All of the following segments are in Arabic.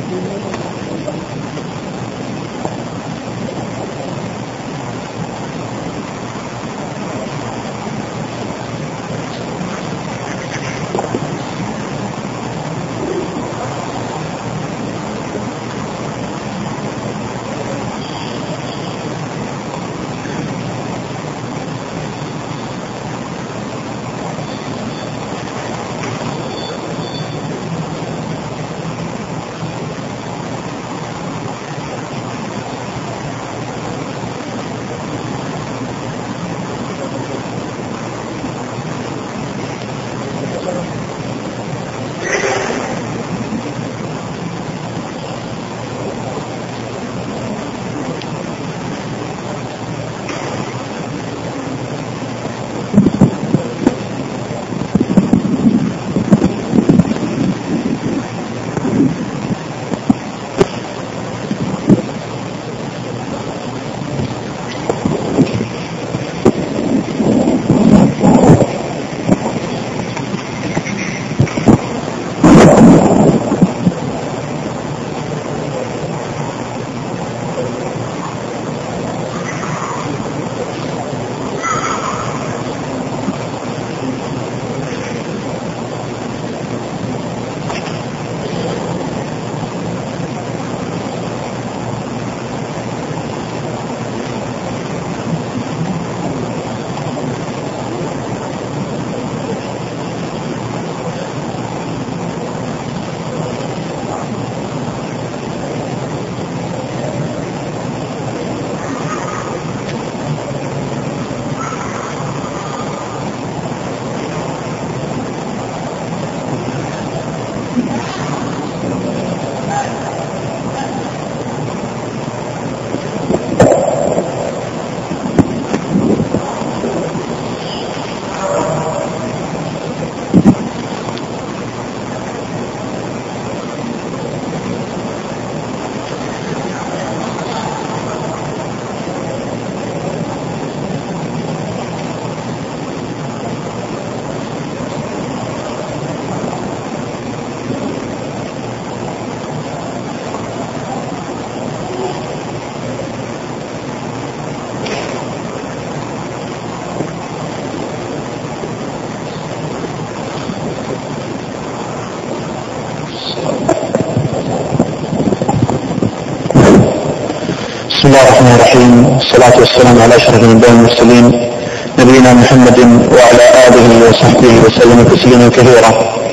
بسم الله الرحمن الرحيم، والصلاة والسلام على أشرف الأنبياء والمرسلين نبينا محمد وعلى آله وصحبه وسلم تسليما كثيرا.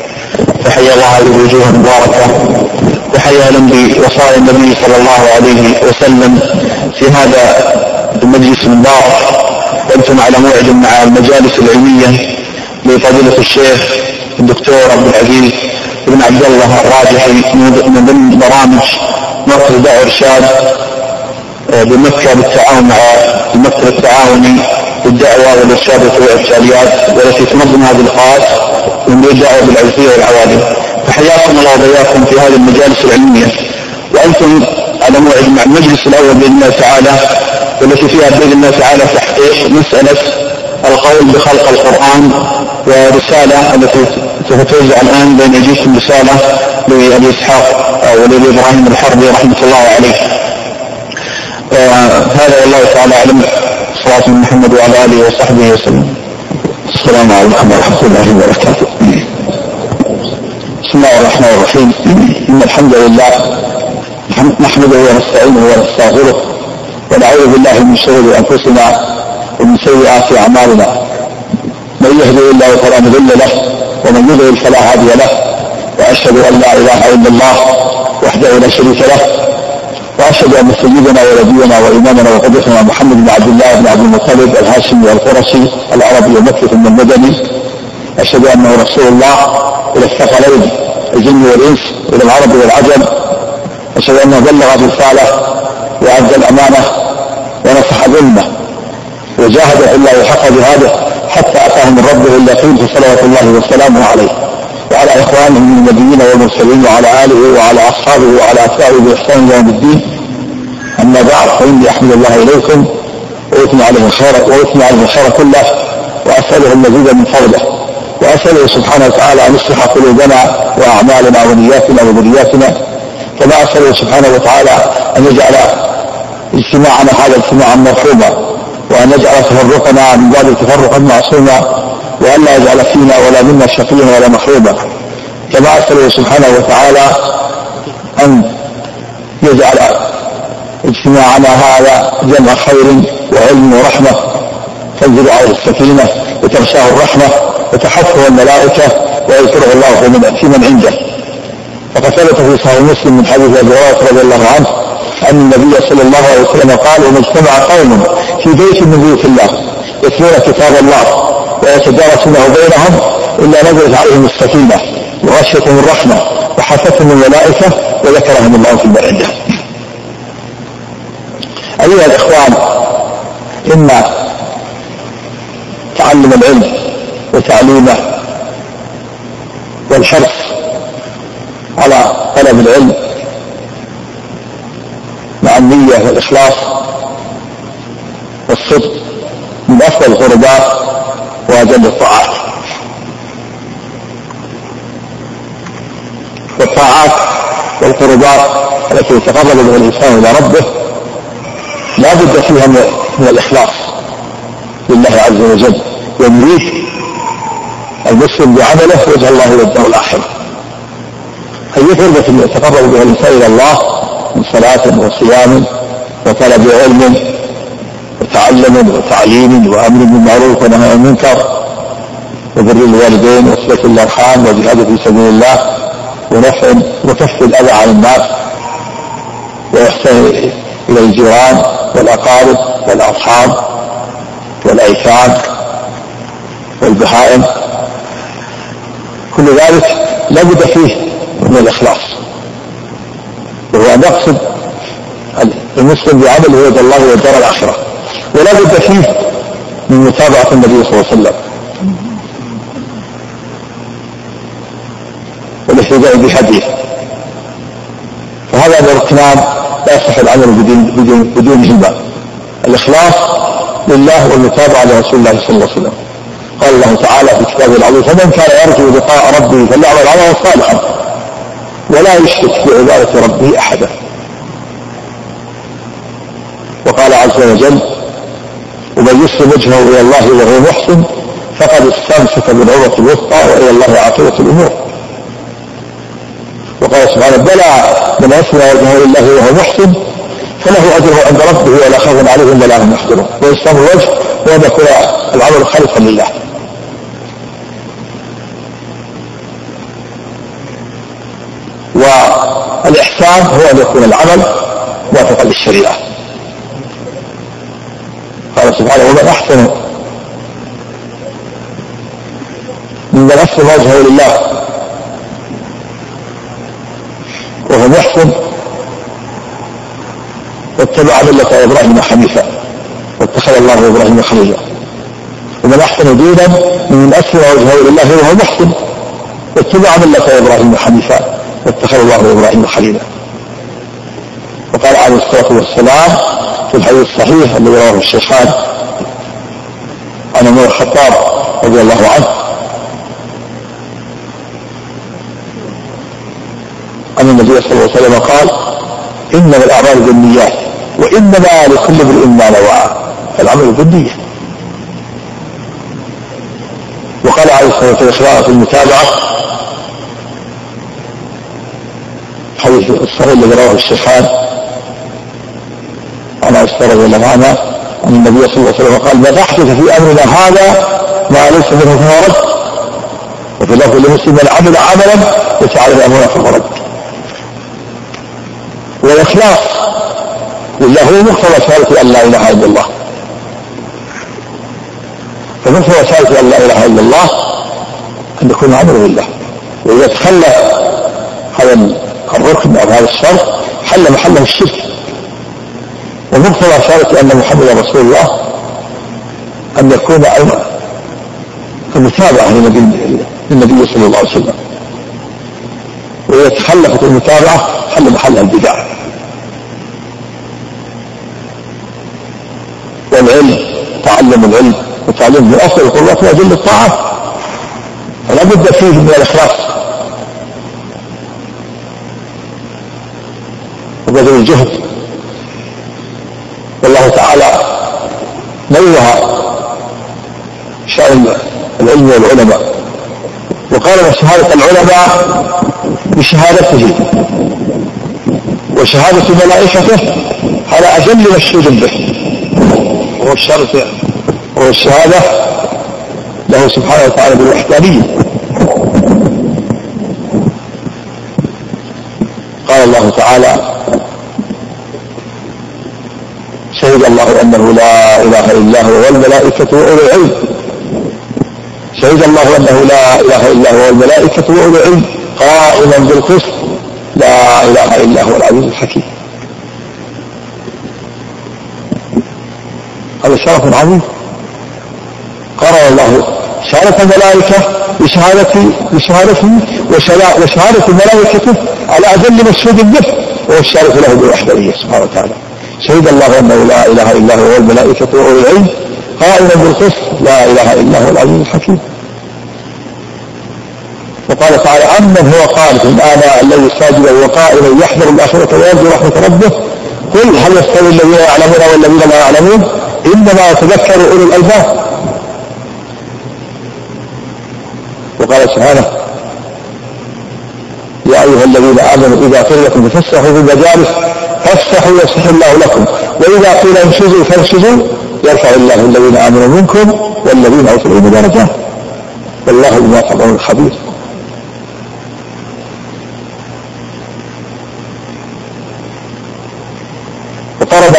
فحيا الله هذه الوجوه المباركة وحيا أهلا بوصايا النبي صلى الله عليه وسلم في هذا المجلس المبارك، وأنتم على موعد مع المجالس العلمية لفضيلة الشيخ الدكتور عبد العزيز بن عبد الله الراجحي من ضمن برامج مركز دعوة إرشاد بمكة بالتعاون مع المكتب التعاوني للدعوة والإرشاد وتوعية الجاليات، والتي تنظم هذه اللقاءات من الدعوة بالعزية والعوالم. فحياكم الله وبياكم في هذه المجالس العلمية، وأنتم على موعد مع المجلس الأول بإذن الله تعالى، والتي فيها بإذن الله تعالى تحقيق مسألة القول بخلق القرآن، ورسالة التي تتوزع الآن بين أيديكم رسالة لأبي إسحاق ولأبي إبراهيم الحربي رحمة الله عليه. هذا والله تعالى أعلم. صلاة محمد وعلى آله وصحبه وسلم. السلام عليكم ورحمة الله وبركاته. بسم الله الرحمن الرحيم. إن الحمد لله نحمده ونستعينه ونستغفره ونعوذ بالله من شرور أنفسنا ومن سيئات أعمالنا. من يهده الله فلا مضل له ومن يضلل فلا هادي له، وأشهد أن لا إله إلا الله وحده لا شريك له، وأشهد أن سيدنا ونبينا وإمامنا وقدوتنا محمد بن عبد الله بن عبد المطلب الهاشمي والقرشي العربي المكي ثم المدني، أشهد أنه رسول الله إلى الثقلين الجن والإنس إلى العرب والعجم، أشهد أنه بلغ الرسالة وأدى الأمانة ونصح ظلمه وجاهد في الله حق جهاده حتى أتاه من ربه اليقين، فصلوات الله وسلامه عليه وعلى إخوانه من النبيين والمرسلين وعلى آله وعلى أصحابه وعلى أتباعه بإحسان يوم الدين. أما بعد، فإني أحمد الله إليكم وأثني عليه الخير كله، وأسأله المزيد من فضله، وأسأله سبحانه وتعالى أن يصلح قلوبنا وأعمالنا ونياتنا وذرياتنا، كما أسأله سبحانه وتعالى أن يجعل اجتماعنا هذا اجتماعا مرحوما، وأن يجعل تفرقنا من ذلك تفرقا معصوما، وأن لا يجعل فينا ولا منا شقيا ولا محروما. كما أسأله سبحانه وتعالى أن يجعل اجتماعنا هذا جمع خير وعلم ورحمة تنزل عليه السكينة وتغشاه الرحمة وتحفه الملائكة ويذكره الله في من عنده. وقد ثبت في صحيح مسلم من حديث أبي هريرة رضي الله عنه أن النبي صلى الله عليه وسلم قال: وما اجتمع قوم في بيت من بيوت الله يتلون كتاب الله ويتدارسونه بينهم إلا نزلت عليهم السكينة وغشيتهم الرحمة وحفتهم الملائكة وذكرهم الله في من عنده. أيها الإخوان، إن تعلم العلم وتعليمه والحرص على طلب العلم مع النية والإخلاص والصدق من أفضل القربات وأجل الطاعات. والطاعات والقربات التي يتقرب بها الإنسان إلى ربه لا بد فيها من الإخلاص لله عز وجل، ويريد المسلم بعمله وجه الله والدار الآخرة. أي قربة يتقرب بها الإنسان إلى الله من صلاة وصيام وطلب علم وتعلم وتعليم وأمر بالمعروف ونهي عن المنكر وبر الوالدين وصلة الأرحام وجهاد في سبيل الله ونفع وكف الأذى عن الناس وإحسان إلى الجيران والأقارب والأصحاب والأيتام والبهائم. كل ذلك لا بد فيه من الإخلاص، وهو أن يقصد المسلم بعمله وجه الله والدار الآخرة، ولا بد فيه من متابعة النبي صلى الله عليه وسلم والاهتداء بهديه. فهذا من الركنان لا يصح العمل بدونهما: الإخلاص لله والمتابعة لرسول الله صلى الله عليه وسلم. قال الله تعالى في كتابه العظيم: فمن كان يرجو لقاء ربه فليعمل عملا صالحا ولا يشرك بعبادة ربه أحدا. وقال عز وجل: ومن يسلم وجهه إلى الله وهو محسن فقد استمسك بالعروة الوثقى وإلى الله عاقبة الأمور. وقال سبحانه: بلى من أسلم وجهه لله وهو محسن فله أجره عند ربه ولا خوف عليهم ولا هم يحزنون. وإسلام الوجه هو أن يكون العمل خالصا لله. والإحسان هو أن يكون العمل موافقا للشريعة. قال سبحانه: ومن أحسن ممن أسلم وجهه لله وهو محسن واتبع ملة إبراهيم حنيفا واتخذ الله إبراهيم خليلا. ومن أحسن دينا ممن أسلم وجهه لله وهو محسن واتبع ملة إبراهيم حنيفا واتخذ الله إبراهيم خليلا. وقال عليه الصلاة والسلام في الحديث الصحيح الذي رواه الشيخان عن عمر الخطاب رضي الله عنه أن النبي صلى الله عليه وسلم قال: إنما الأعمال بالنيات وإنما لكل امرئ ما نوى. العمل بالنية. وقال عليه الصلاة والسلام في المتابعة حديث الصحيح الذي رواه الشيخان عن عائشة رضي الله عنها أن النبي صلى الله عليه وسلم قال: ما أحدث في أمرنا هذا ما ليس منه فهو رد. وفي لفظ لمسلم: من عمل عملا ليس عليه أمرنا فهو رد. والإخلاص لله هو مقتضى شهادة أن لا إله إلا الله. فمقتضى شهادة أن لا إله إلا الله أن يكون عمله لله. وإذا تخلى هذا الركن أو هذا الشرط حل محله الشرك. ومقتضى شهادة أن محمدا رسول الله أن يكون المتابعة للنبي صلى الله عليه وسلم. وإذا تخلفت المتابعة حل محلها البدع. والعلم، تعلم العلم وتعليم من أفضل القربات وأجل الطاعات، فلا بد فيه من الإخلاص. وجهد. والله تعالى نوه شأن العلم والعلماء وقال شهادة العلماء بشهادته وشهادة ملائكته على أجل مشهود به، وهو الشهادة له سبحانه وتعالى بالوحدانية. قال الله تعالى: شهد الله أنه لا إله إلا هو والملائكة وأولو العلم. شهد الله أنه لا إله إلا هو والملائكة وأولو العلم قائما بالقسط لا إله إلا هو العزيز الحكيم. هذا شرف عظيم. قرر الله شهادة الملائكة بشهادته وشهادة ملائكته على أجل مشهود به، وهو الشارف له بالوحدانية سبحانه وتعالى. شهد الله أنه لا إله إلا هو والملائكة وأولو العلم قائما بالقسط لا إله إلا هو العزيز الحكيم. وقال تعالى: عمن هو قانت آناء الليل ساجدا وقائما يحذر الآخرة ويرجو رحمة ربه قل هل يستوي الذين يعلمون والذين لا يعلمون إنما يتذكر أولو الألباب. وقال سبحانه: يا أيها الذين آمنوا إذا قيل لكم تفسحوا في المجالس فافسحوا يفسح الله لكم وإذا قيل انشزوا فانشزوا يرفع الله الذين آمنوا منكم والذين أوتوا العلم درجات والله بما تعملون خبير. وطلب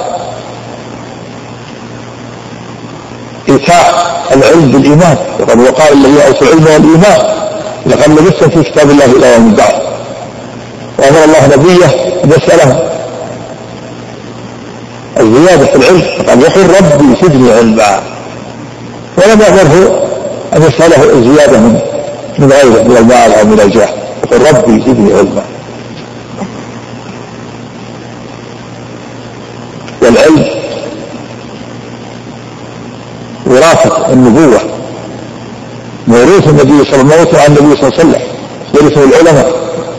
إيتاء العلم بالإيمان، وقال الذين أوتوا العلم والإيمان لقد لبثتم في كتاب الله إلى يوم البعث. وأمر الله نبيه أن يسأله الزيادة في العلم، قال يقول ربي زدني علما، ولم يأمره أن يسأله الزيادة من غيره من المال أو من الجاه، يقول ربي زدني علما. والعلم وراثة النبوة، موروث النبي صلى الله عليه وسلم، يرثه العلماء،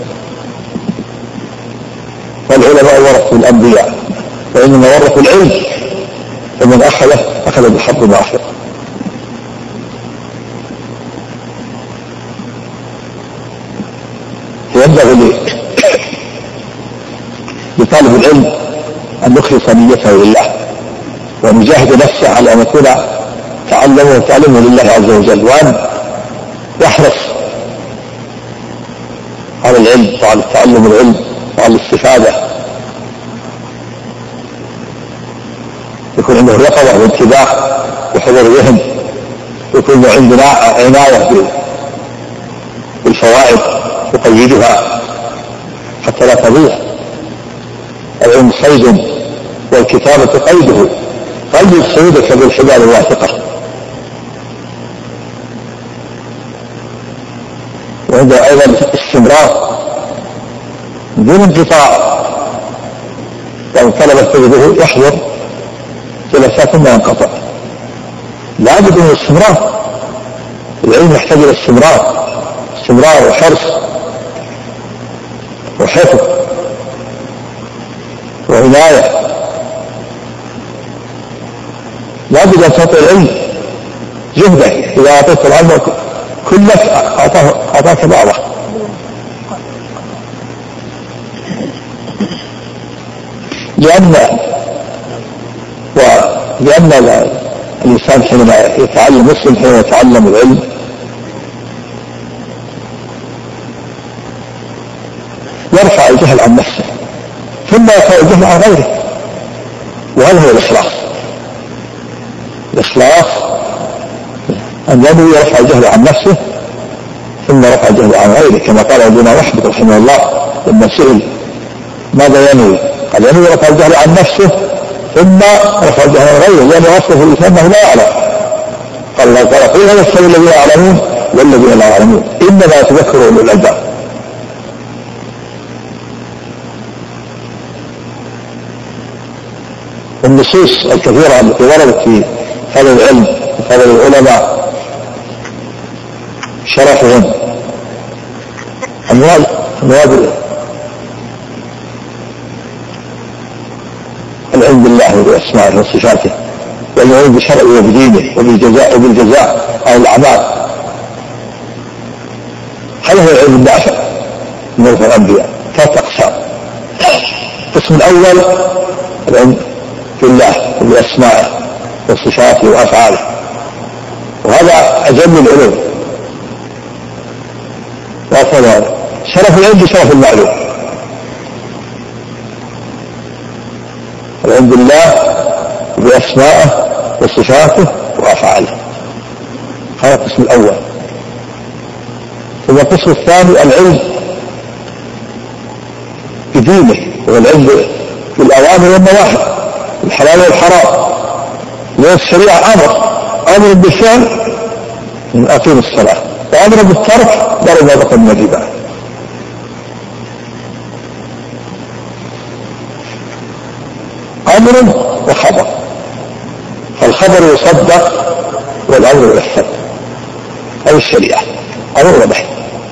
والعلماء ورثوا الأنبياء، وإنما ورثوا العلم فمن أخذ بحظ ما أخذ. ينبغي لطالب العلم أن يخلص نيته لله وأن يجاهد نفسه على أن يكون تعلمه لله عز وجل، وأن يحرص على العلم وعلى تعلم العلم وعلى الاستفادة، يكون عنده يقظة وانتباه وحضور ذهن، يكون عندنا عناية بالفوائد يقيدها حتى لا تضيع. العلم صيد والكتابة قيده، قيد صيدك بالحبال الواثقة. وعنده أيضا استمرار بدون انقطاع، لو طلب تجده يحضر جلسات ثم ينقطع، لا بد من الاستمرار. العلم يحتاج إلى استمرار وحرص وحفظ وعناية. لا بد أن تعطي العلم جهده، إذا أعطيت العلم كلك أعطاك بعضه. لأن الإنسان حينما يتعلم، مسلم حينما يتعلم العلم يرفع الجهل عن نفسه ثم يرفع الجهل عن غيره، وهذا هو الإخلاص أن ينوي يرفع الجهل عن نفسه ثم رفع الجهل عن غيره، كما قال ابن أحمد رحمه الله لما سئل ماذا ينوي؟ قال ينوي رفع الجهل عن نفسه ثم رفع الجهل عن غيره، لأن أصله في الإنسان أنه لا يعلم. قال الله تعالى: قل هل يستوي الذين يعلمون والذين لا يعلمون إنما يتذكر أولو الألباب. النصوص الكثيرة التي وردت في هذا العلم وهذا العلماء شرفهم أموال العلم بالله وبأسمائه وصفاته، والعلم بشرعه وبدينه وبالجزاء أو الأعمال. هذا هو العلم النافع من الأنبياء. 3 أقسام. القسم الأول العلم بالله وبأسمائه وصفاته وأفعاله، وهذا أجل العلوم وأفضل. شرف العلم بشرف المعلوم. العلم بالله وبأسمائه وصفاته وأفعاله، هذا القسم الأول. ثم القسم الثاني العلم بدينه، والعلم بالأوامر والنواهي، الحلال والحرام. لأن الشريعة أمر بالفعل من أقيم الصلاة، وأمر بالترك ضرب ما بقي من الربا. أمر وخبر، فالخبر يصدق والأمر يحسب، أو الشريعة أمر ونهي.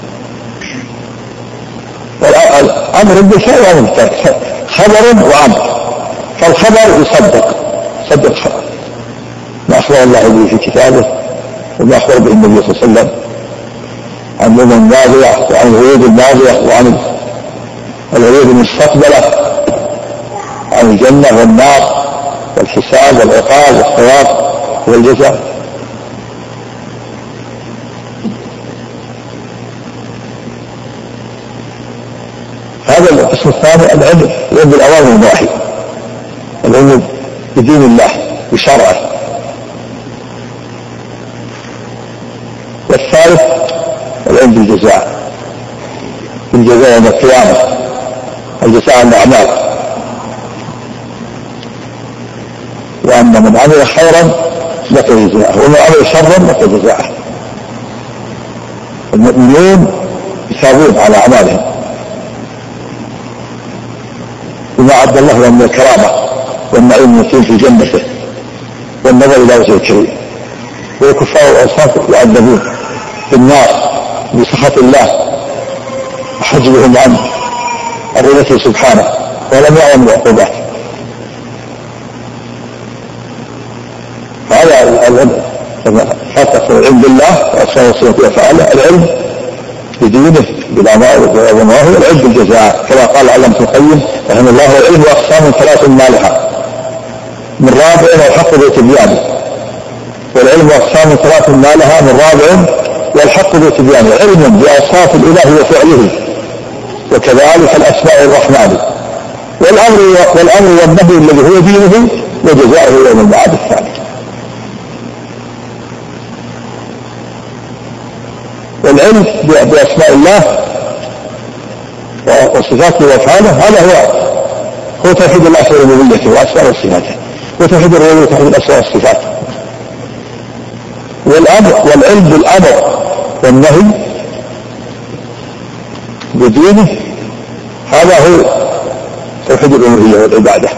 والأمر بالفعل وأمر بالترك، خبر وأمر. فالخبر يصدق خبر ما أخبر الله به في كتابه، وما أخبر به النبي صلى الله عليه وسلم عن الأمم الماضية وعن الغيوب الماضية وعن الغيوب المستقبلة، عن الجنة والنار والحساب والعقاب والثواب والجزاء. هذا القسم الثاني العلم بالأوامر والنواهي، العلم بدين الله بشرعه. والثالث العلم بالجزاء يوم القيامة، الجزاء الأعمال، وأن من عمل خيرا لقي جزاءه ومن عمل شرا لقي جزاءه. المؤمنون يثابون على أعمالهم بما أعد الله لهم من الكرامة والنعيم المقيم في جنته والنظر إلى وجهه الكريم. والكفار والأصحاب يعذبون في النار بسخط الله وحجبهم عن رؤيته سبحانه، ولم يعلم العقوبات. فهذا فتح العلم بالله وأسماء وصفاته وأفعاله، العلم بدينه بالأعمال والنواهي، والعلم بالجزاء كما قال علامة القيم رحمه الله: العلم أقسام 3 ما لها من رابع والحق بتبيانه. والعلم أقسام 3 ما لها من رابع والحق بتبيانه: علم بأوصاف الإله وفعله، وكذلك الأسماء الرحمن، والأمر والنهي الذي هو دينه، وجزاؤه يوم المعاد الثاني. والعلم بأسماء الله وصفاته وأفعاله هذا هو توحيد الله في ربوبيته وأسماء وصفاته، وتوحيد الربوبية وتوحيد الأسماء والصفات. والعلم بالأمر والنهي بدينه هذا هو توحيد الألوهية والعبادة.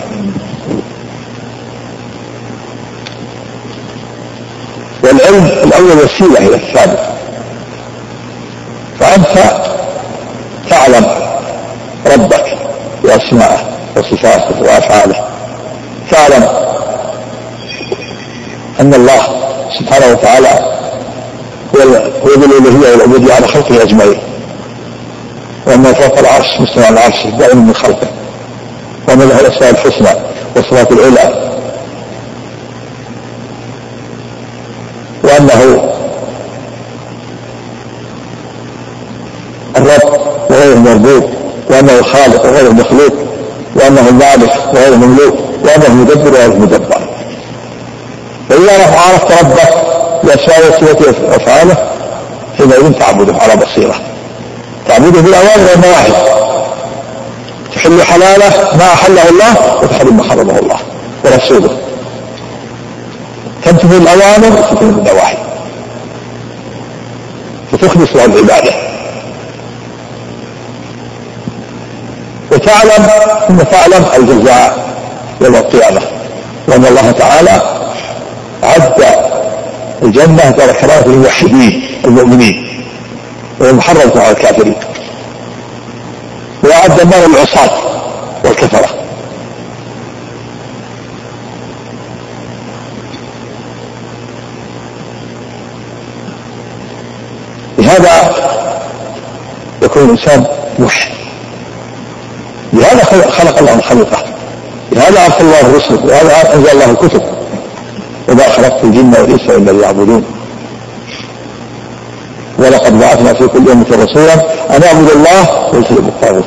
والعلم الأول وسيلة إلى الثاني، فأنت تعلم ربك بأسمائه وصفاته وأفعاله، تعلم أن الله سبحانه وتعالى هو ذو الألوهية والعبودية على خلقه أجمعين، وأنه فوق العرش مستوى على العرش دائم من خلقه، وأن له الأسماء الحسنى والصفات العلى، وأنه الرب وغير المربوب، وأنه خالق وغير مخلوق، وأنه مالك وغير مملوك، وأنه مدبر وغير مدبر. فإذا عرفت ربك بأسماء وصفاته وأفعاله حينئذ تعبده على بصيرة، تعبده بالأوامر والنواهي، تحل حلاله ما أحله الله وتحرم ما حرمه الله ورسوله، تمتثل الأوامر وتمتثل النواهي، فتخلص له العبادة. وتعلم الجزاء يوم القيامة، وأن الله تعالى عد الجنة دار كرامة للموحدين المؤمنين، والمحرمة على الكافرين، وأعد النار للعصاة والكفرة. بهذا يكون الإنسان موحد. لهذا خلق الله خلقه، لهذا أرسل الله الرسل، لهذا أنزل الله الكتب. وما خلقت الجن والإنس إلا ليعبدون. ولقد بعثنا في كل أمة رسولا أن اعبدوا الله واجتنبوا الطاغوت.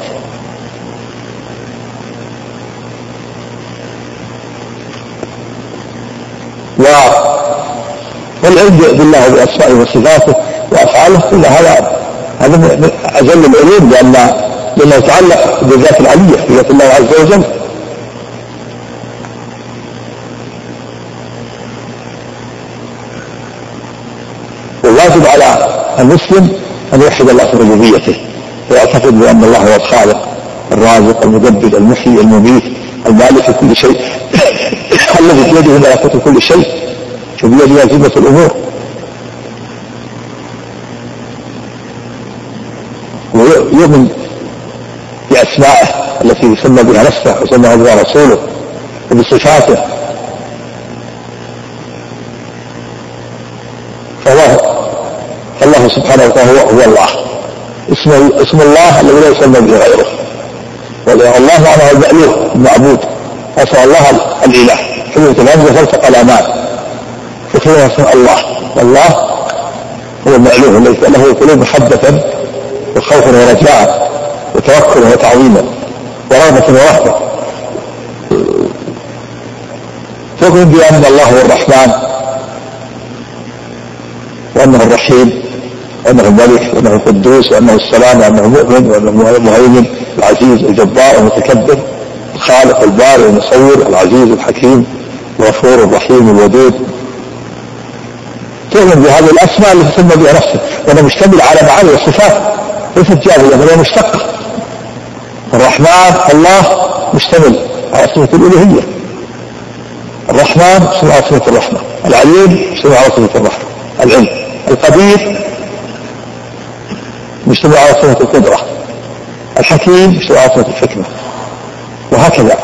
والعلم بالله بأسمائه وصفاته وأفعاله كل هذا من أجل العلوم، لأنه يتعلق بالذات العلية بذات الله عز وجل. والواجب على المسلم أن يوحد الله في ربوبيته ويعتقد بأن الله هو الخالق الرازق المدبر المحيي المميت المالك لكل شيء الذي بيده ملكوت كل شيء وبيده أزمة الأمور. ويؤمن بأسمائه التي يسمى بها نفسه وسمى بها رسوله وبصفاته. فالله سبحانه وتعالى هو الله، اسم الله الذي لا يسمى به غيره. والله معناه المألوه المعبود، أسمى الله الإله حلوة الهمزة فالتقى الأمان فكذا اسم الله. والله هو المألوه الذي له القلوب محبة وخوفا ورجاء وتوكلا وتعظيما ورغبة ورهبة. تؤمن بأن الله هو الرحمن وأنه الرحيم وأنه الملك وأنه القدوس وأنه السلام وأنه مؤمن وأنه المهيمن العزيز الجبار المتكبر الخالق البارئ المصور العزيز الحكيم الغفور الرحيم الودود. تؤمن بهذه الأسماء التي تسمى بها نفسه وأنه مشتمل على معاني والصفات ليست جاهلة بل هي مشتقة. الرحمن الله مشتمل على صفة الألوهية، الرحمن مشتمل على صفة الرحمة، العليم مشتمل على صفة الرحمة العلم، القدير مشتمل على صفة القدرة، الحكيم مشتمل على صفة الحكمة، وهكذا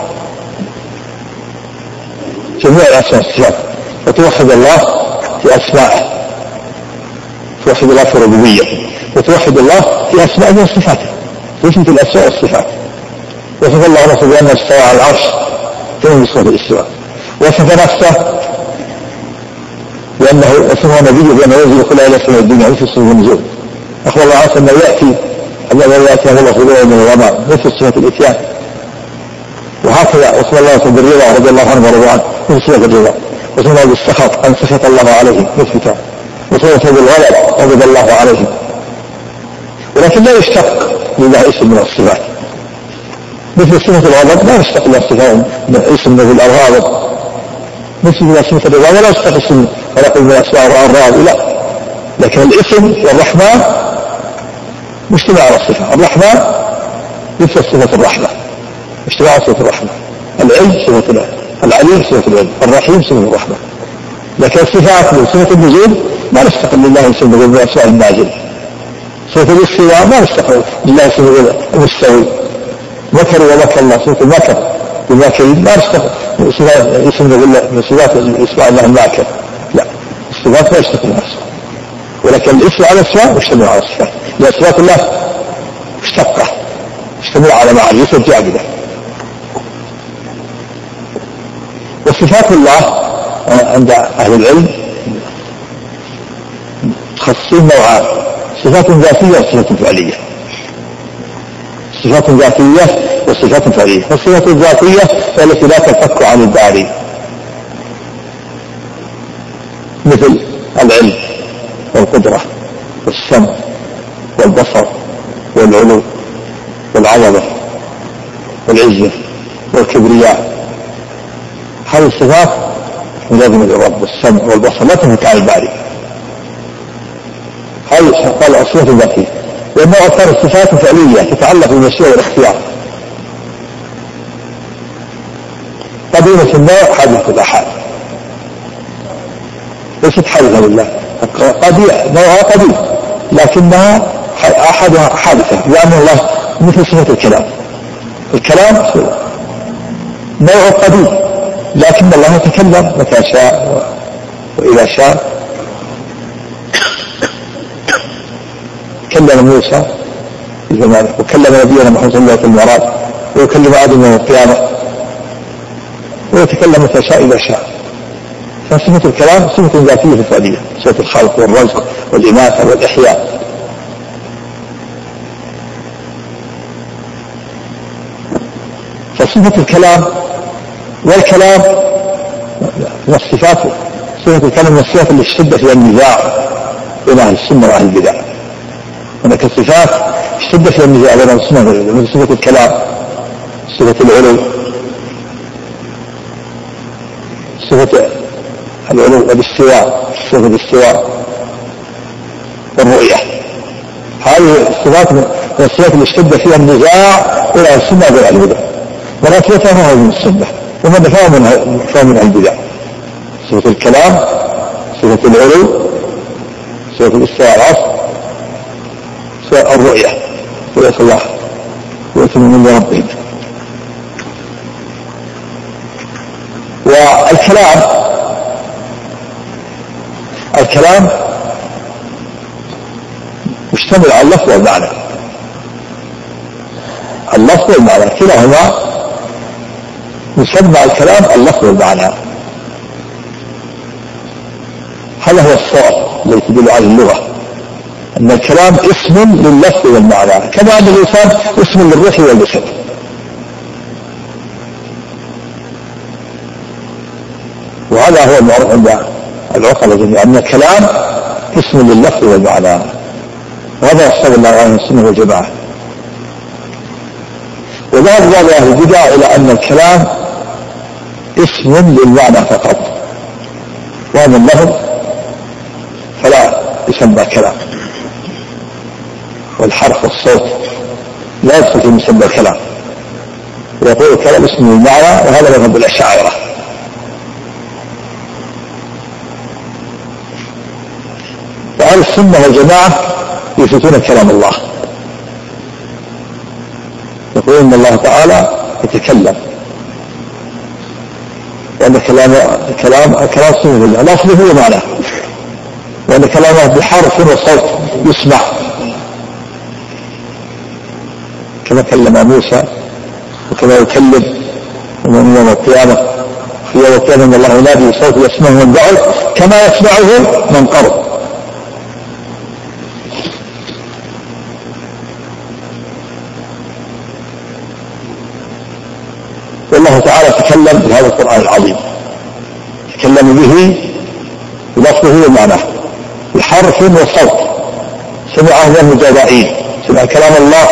جميع الأسماء والصفات. وتوحد الله في أسمائه، توحد الله في ربوبيته، وتوحد الله في أسمائه وصفاته، تثبت الأسماء والصفات. وصف الله نفسه بأنه استوى على العرش كما بصفة الاستواء، وصف نفسه بأنه وصفه نبيه بأنه ينزل كل إلى سماء الدنيا مثل صفة النزول. أخبر الله عنه أنه يأتي الله في ظلال من الغمام مثل صفة الإتيان. وهكذا وصف الله بالرضا رضي الله عنه ورضي عنه مثل صفة الرضا. وصف الله بالسخط أن سخط الله عليه مثبتا. وصف بالغضب رضي الله عليه. ولكن لا يشتق لله اسم من الصفات مثل صفة الغضب، لا يشتق لله صفات اسم من الغضب مثل صفة الرضا، ولا يشتق اسم ولكن من الأسماء الراضي لا. لكن الاسم والرحمن مجتمع على الصفة. الرحمن مثل صفة الرحمة مجتمع على صفة الرحمة، العلم صفة العلم، العليم صفة العلم، الرحيم صفة الرحمة. لكن الصفات من صفة النزول ما نستقل لله اسم من الأسماء النازل. صفة الاستواء ما نستقل لله اسم المستوي. مكر ومكر الله صفة المكر بالماكرين ما نستقل اسم من صفات الاسماء الله الماكر لا. الصفات لا يستقل نفسه، ولكن الاسم على الاسماء مشتمل على الصفات. لأصفات الله مشتقة مشتمل على معاني ليست جامدة. وصفات الله عند أهل العلم تخصصين نوعان: صفات ذاتية وصفات فعلية. صفات ذاتية وصفات فعلية. والصفات الذاتية هي التي لا تنفك عن الباري مثل العلم والقدرة والسمع والبصر والعلو والعظمة والعزة والكبرياء. هذه الصفات ملازمة للرب، والسمع والبصر لا تنفك عن الباري. هذه قال الصفات الذاتية. والنوع الثاني الصفات الفعلية تتعلق بالمشيئة والاختيار. قديمة النوع حادثة الأحاد ليست حادثة لله. نوعها قديم لكنها أحدها حادثة، لأن الله مثل صفة الكلام. الكلام نوع قديم لكن الله يتكلم متى شاء وإذا شاء. كلم موسى في زمانه، وكلم نبينا محمد صلى الله عليه وسلم المعراج، ويكلم آدم يوم القيامة، ويتكلم متى شاء إذا شاء. فصفة الكلام صفة ذاتية فعلية، صفة الخلق والرزق والإماتة والإحياء. فصفة الكلام والكلام من الصفات، صفة الكلام من الصفات اللي اشتد فيها النزاع بين أهل السنة وأهل البدع. هناك صفات اشتد فيها النزاع بين أهل السنة وأهل البدع، مثل صفة الكلام، صفة العلو، صفة العلو والاستواء، صفة الاستواء والرؤية. هذه الصفات من الصفات اللي اشتد فيها النزاع بين أهل السنة وأهل البدع، ولكنها ما هو من السنة ومن فهو من البدع. صفة الكلام، صفة العلو، صفة الاستواء العصر، صفة الرؤية، رؤية الله، رؤية من ربهم. والكلام مشتمل على اللفظ والمعنى، اللفظ والمعنى كلاهما يسمى الكلام اللفظ والمعنى. هذا هو الصواب الذي تدل على اللغة، أن الكلام اسم لللفظ والمعنى، كما أن اللسان اسم للروح والجسد. وهذا هو المعروف عند العقلاء جميعا، أن الكلام اسم لللفظ والمعنى، وهذا يحسب الله عليه السنة والجماعة. وذهب بعض أهل البدع إلى أن الكلام اسم للمعنى فقط، وأما اللفظ فلا يسمى كلام، والحرف والصوت لا يدخل في مسمى الكلام، ويقول الكلام اسم للمعنى، وهذا مذهب الأشاعرة. وأهل السنة والجماعة يثبتون كلام الله، يقولون إن الله تعالى يتكلم، وأن كلام صفة لله لفظه ومعناه، وأن كلامه بحرف وصوت يسمع، كما كلم موسى وكما يكلم من يوم القيامة. في يوم القيامة إن الله ينادي بصوت يسمعه من بعد كما يسمعه من قرب. والله تعالى تكلم بهذا القرآن العظيم، تكلم به بلفظه ومعناه، بحرف وصوت، سمعه المجابعين، سمع كلام الله،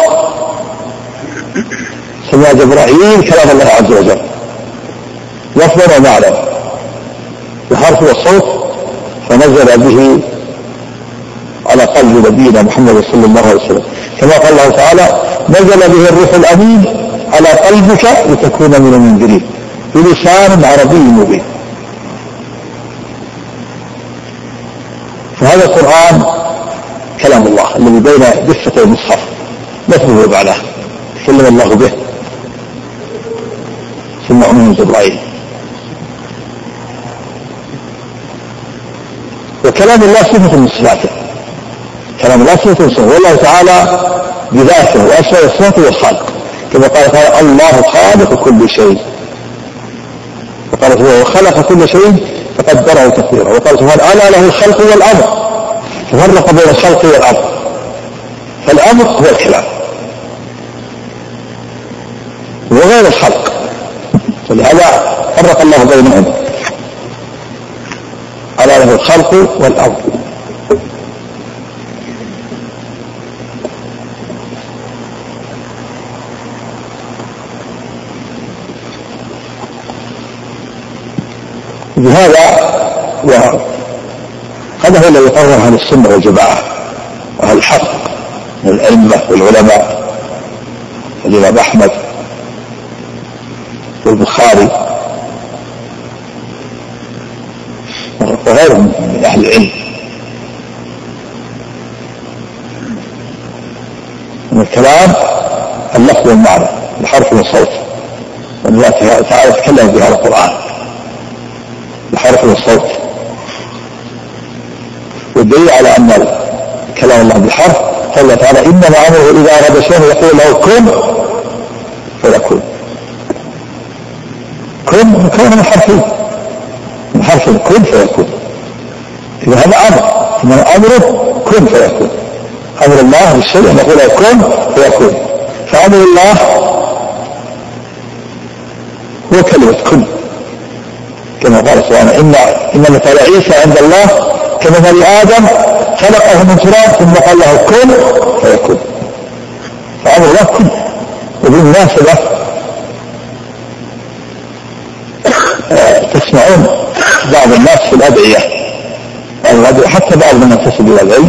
سمع جبرائيل كلام الله عز وجل لفظا ومعنى، بحرف والصوت، فنزل به على قلب نبينا محمد صلى الله عليه وسلم، كما قال الله تعالى نزل به الروح الأمين على قلبك لتكون من المنذرين بلسان عربي مبين. فهذا القرآن كلام الله الذي بين دفتي المصحف لفظه ومعناه، تكلم الله به، سمعه من جبرائيل. وكلام الله صفة من صفاته، كلام الله صفة من صفاته، والله تعالى بذاته وأسماء الصفات والخالق، كما قال تعالى الله خالق كل شيء، وقال هو خلق كل شيء فقدره تقديرا، وقال سبحانه ألا له الخلق والأمر، ففرق بين الخلق والأمر، فالأمر هو الكلام وغير الخلق، ولهذا فرق الله بينهم، ألا له الخلق والأمر. بهذا هذا هو الذي قرر أهل السنة والجماعة وأهل الحق من الأئمة والعلماء، الإمام أحمد والبخاري وغيرهم من أهل العلم، من الكلام اللفظ والمعنى بحرف والصوت، والله تعالى تكلم بهذا القرآن بحرف والصوت. والدليل على أن كلام الله بالحرف قال تعالى إنما أمره إذا أراد شيئا يقول له كن فيكون. كن من حرفين، من حرف كن فيكون. إذا هذا أمر، إنما أمره كن فيكون. أمر الله بالشيء أن يقول له كن فيكون. فأمر الله هو كلمة كن، كما قال سبحانه إن مثل عيسى عند الله كمثل آدم خلقه من تراب ثم قال له كن فيكون. فأمر الله كن. وبالمناسبة تسمعون بعض الناس في الأدعية حتى بعض من ينتسب إلى العلم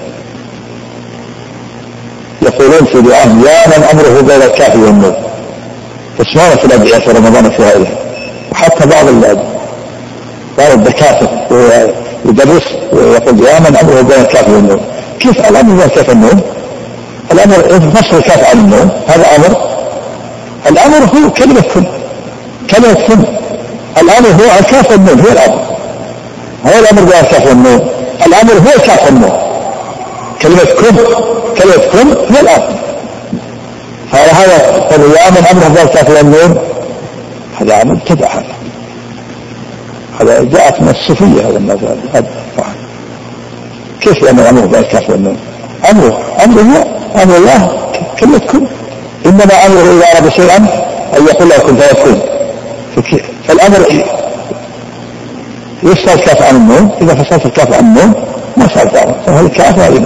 يقولون في دعاء يا من أمره بين الكاف والنون. تسمعون في الأدعية في رمضان في غيره. وحتى بعض الدكاترة يدرس ويقول يا من أمره بين الكاف والنون. كيف الأمر بين الكاف والنون؟ الأمر نصر الكاف عن النون هذا أمر. الأمر هو كلمة كن، كلمة كن. الأمر هو الكاف والنون، هو الأمر، هو الأمر بين الكاف والنون. الأمر هو الكاف والنون. كلمة كن هو الأمر. هذا يا من أمره بين الكاف والنون هذا عمل تدع. هذا جاءت من الصوفية. هذا المثال كيف يعني أمره بين الكاف والنون؟ أمره هو أمر الله كلمة كن. إنما أمره إذا أراد شيئا أن يقول له كن فيكون. فالأمر يفصل الكاف عن النون. إذا فصلت الكاف عن النون ما صار دعوة، فهذه الكاف هذه.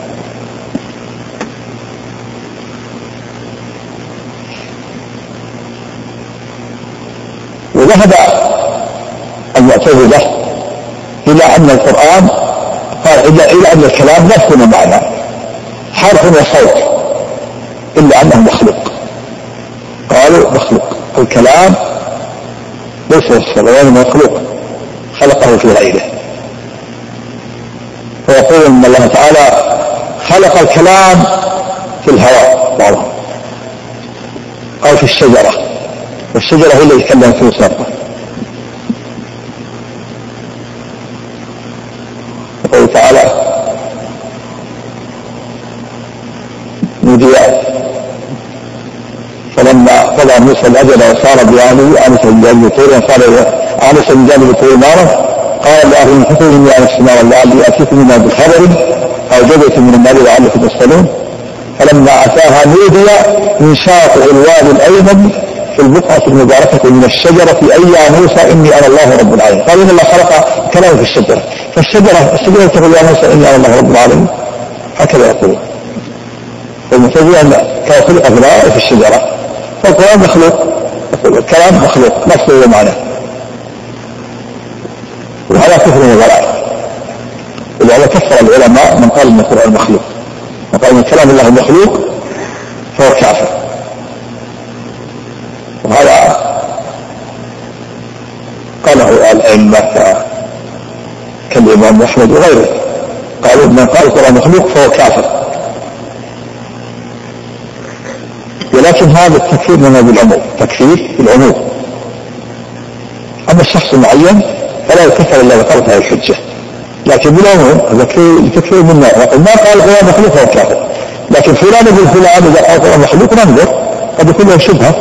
وذهب المعتزلة إلى أن القرآن قال إلى أن الكلام لا يكون معنى حرف وصوت إلا أنه مخلوق. قالوا مخلوق الكلام ليس الصلوان مخلوق خلقه في غيره. ويقول إن الله تعالى خلق الكلام في الهواء بعضهم أو في الشجرة، والشجرة هي اللي يتكلم فيه سابقا. يقول تعالى نودي فلما قضى موسى الأجل وصار بأهله آنس من جانب الطور قال آنس من جانب الطور نارا قال لأهل انحطوا إني آنست نارا لعلي آتيكم منها بخبر أو جبلة من النار لعلكم تصطلون. فلما أتاها نودي من شاطئ الوادي الأيمن في البقعة المباركة من الشجرة أي يا موسى إني أنا الله رب العالمين. قال إن الله خلق كلام في الشجرة، فالشجرة تقول يا موسى إني أنا الله رب العالمين. هكذا يقول المعتزلة أن كان خلق في الشجرة، فالقرآن مخلوق، الكلام مخلوق نفسه ومعناه. وهذا كفر وضلال. ولهذا كفر العلماء من قال ان القرآن مخلوق، من قال ان كلام الله مخلوق فهو كافر. وهذا قاله الأئمة كالإمام أحمد وغيره، قالوا من قال القرآن مخلوق فهو كافر. ولكن هذا التكفير منه بالعموم، تكفير بالعموم. أما الشخص المعين فلا يكفر إلا بطرف هذه الحجة، لكن بالعموم هذا تكفير منه. ما قال القرآن مخلوق فهو كافر، لكن فلان يقول فلان إذا قال القرآن مخلوق ننظر قد يكون له شبهة.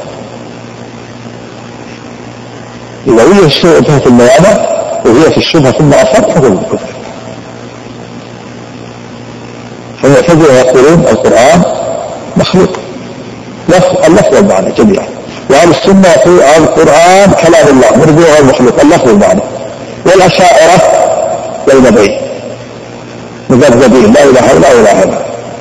إذا هي الشبهة في الميانة وهي في الشبهة ثم أصاب فهو الكفر. فالمعتزلة يقولون القرآن مخلوق اللفظ والمعنى جميعا، وأهل السنة يقول القرآن كلام الله مرجوع المخلوق اللفظ والمعنى. والأشاعرة بين بين مذبذبين لا إله إلا الله.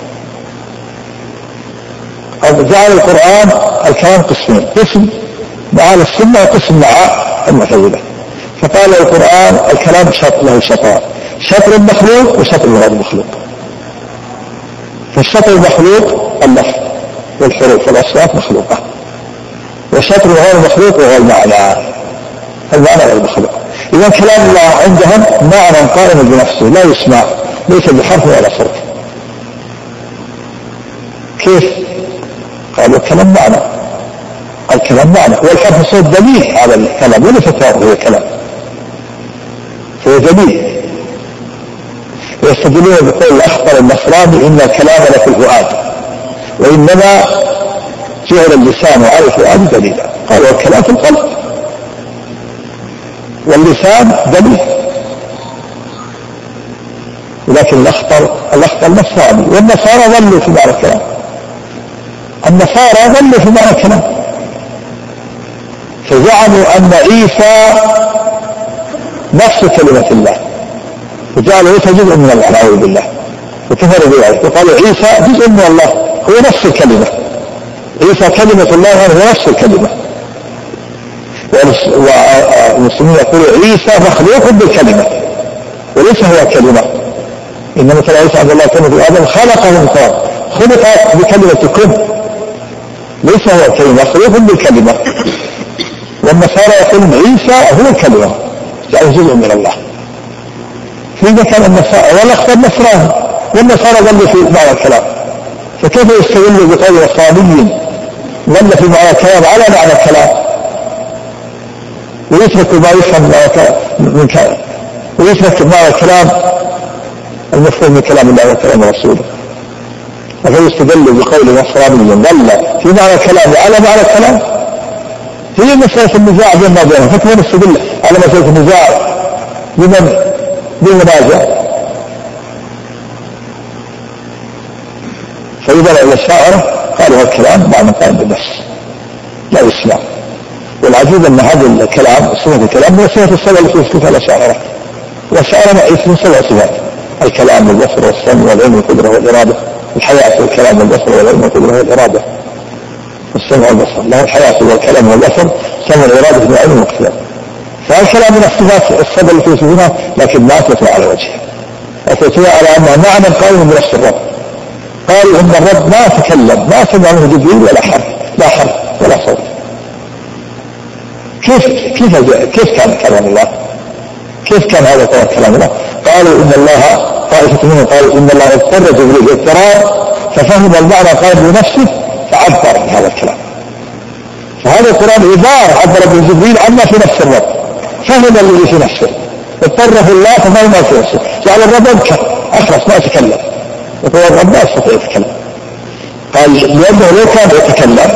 جعل القرآن الكلام قسمين، قسم مع أهل السنة وقسم مع المعتزلة. فقال القرآن الكلام له شطران، شطر مخلوق وشطر غير مخلوق. فالشطر المخلوق اللفظ والحروف والأصوات مخلوقة، والشطر غير مخلوق وهو المعنى غير مخلوق. إذا كلام الله عندهم معنى قائم بنفسه لا يسمع، ليس بحرف ولا صوت. كيف؟ قالوا الكلام معنى والحرف صوت دليل على الكلام وليس هو كلام، هو دليل. ويستدلون بقول الأخطر النصراني إن الكلام لفي الفؤاد وإنما جعل اللسان على الفؤاد دليلا. قالوا الكلام في القلب واللسان دليل، ولكن الأخطر النصراني، والنصارى ظلوا في معنى الكلام، النصارى ظلوا في معنى الكلام، فزعموا أن عيسى نفس كلمة الله، وجعلوا عيسى جزء من الله نعوذ بالله، وكفروا بذلك وقالوا عيسى جزء من الله هو نفس الكلمة، عيسى كلمة الله هو نفس الكلمة. والمسلمين يقولوا عيسى مخلوق بالكلمة وليس هو كلمة، إنما مثل عيسى عبد الله كلمة آدم خلقه من تراب، خلق بكلمة كن، ليس هو كلمة، مخلوق بالكلمة. والنصارى يقولون عيسى هو الكلمة يعني جزء من الله، فإذا كان النصارى والأخطر نصراني والنصارى ظلوا في معنى الكلام، فكيف يستغلوا بقول نصراني ظل في معنى الكلام على معنى الكلام ويترك ما يفهم من كلام، ويترك معنى الكلام المفهوم من كلام الله وكلام رسوله، فيستدل بقول نصراني ظل في معنى الكلام وعلى معنى الكلام. هي مسألة النزاع بيننا وبينهم، فكيف نستدل على مسألة النزاع بمن بالمنازع؟ فإذا الأشاعرة قالوا الكلام معنى قائم بالنفس لا يسمع، والعجيب أن هذا الكلام صفة الكلام هو صفة السبع التي يصفها الأشاعرة، والأشاعرة يصفون 7 صفات: الكلام والبصر والسمع والعلم والقدرة والإرادة، الحياة والكلام والبصر والعلم والقدرة والإرادة، السمع والبصر له الحياة والكلام والبصر، سمع والإرادة والعلم والقدرة. فالكلام من الصفات السبع التي يصفونها، لكن ما أثبتوا على وجهها، أثبتوا على أنها معنى قائم بنفس الرب. قالوا إن الرب ما تكلم، ما سمع منه جبريل ولا حرف، لا حرف ولا صوت. كيف كان كلام الله؟ كيف كان هذا كلام الله؟ قالوا إن الله، طائفة منهم قالوا إن الله اضطر جبريل اضطرار ففهم المعنى قائم بنفسه فعبر بهذا الكلام. فهذا القرآن عبارة عبر به جبريل عما في نفس الرب، فهم الذي في نفسه، اضطره الله ففهم ما في نفسه، جعل الرب أبكى أخرس ما يتكلم، وهو الرب لا يستطيع يتكلم. قال لأنه لو كان يتكلم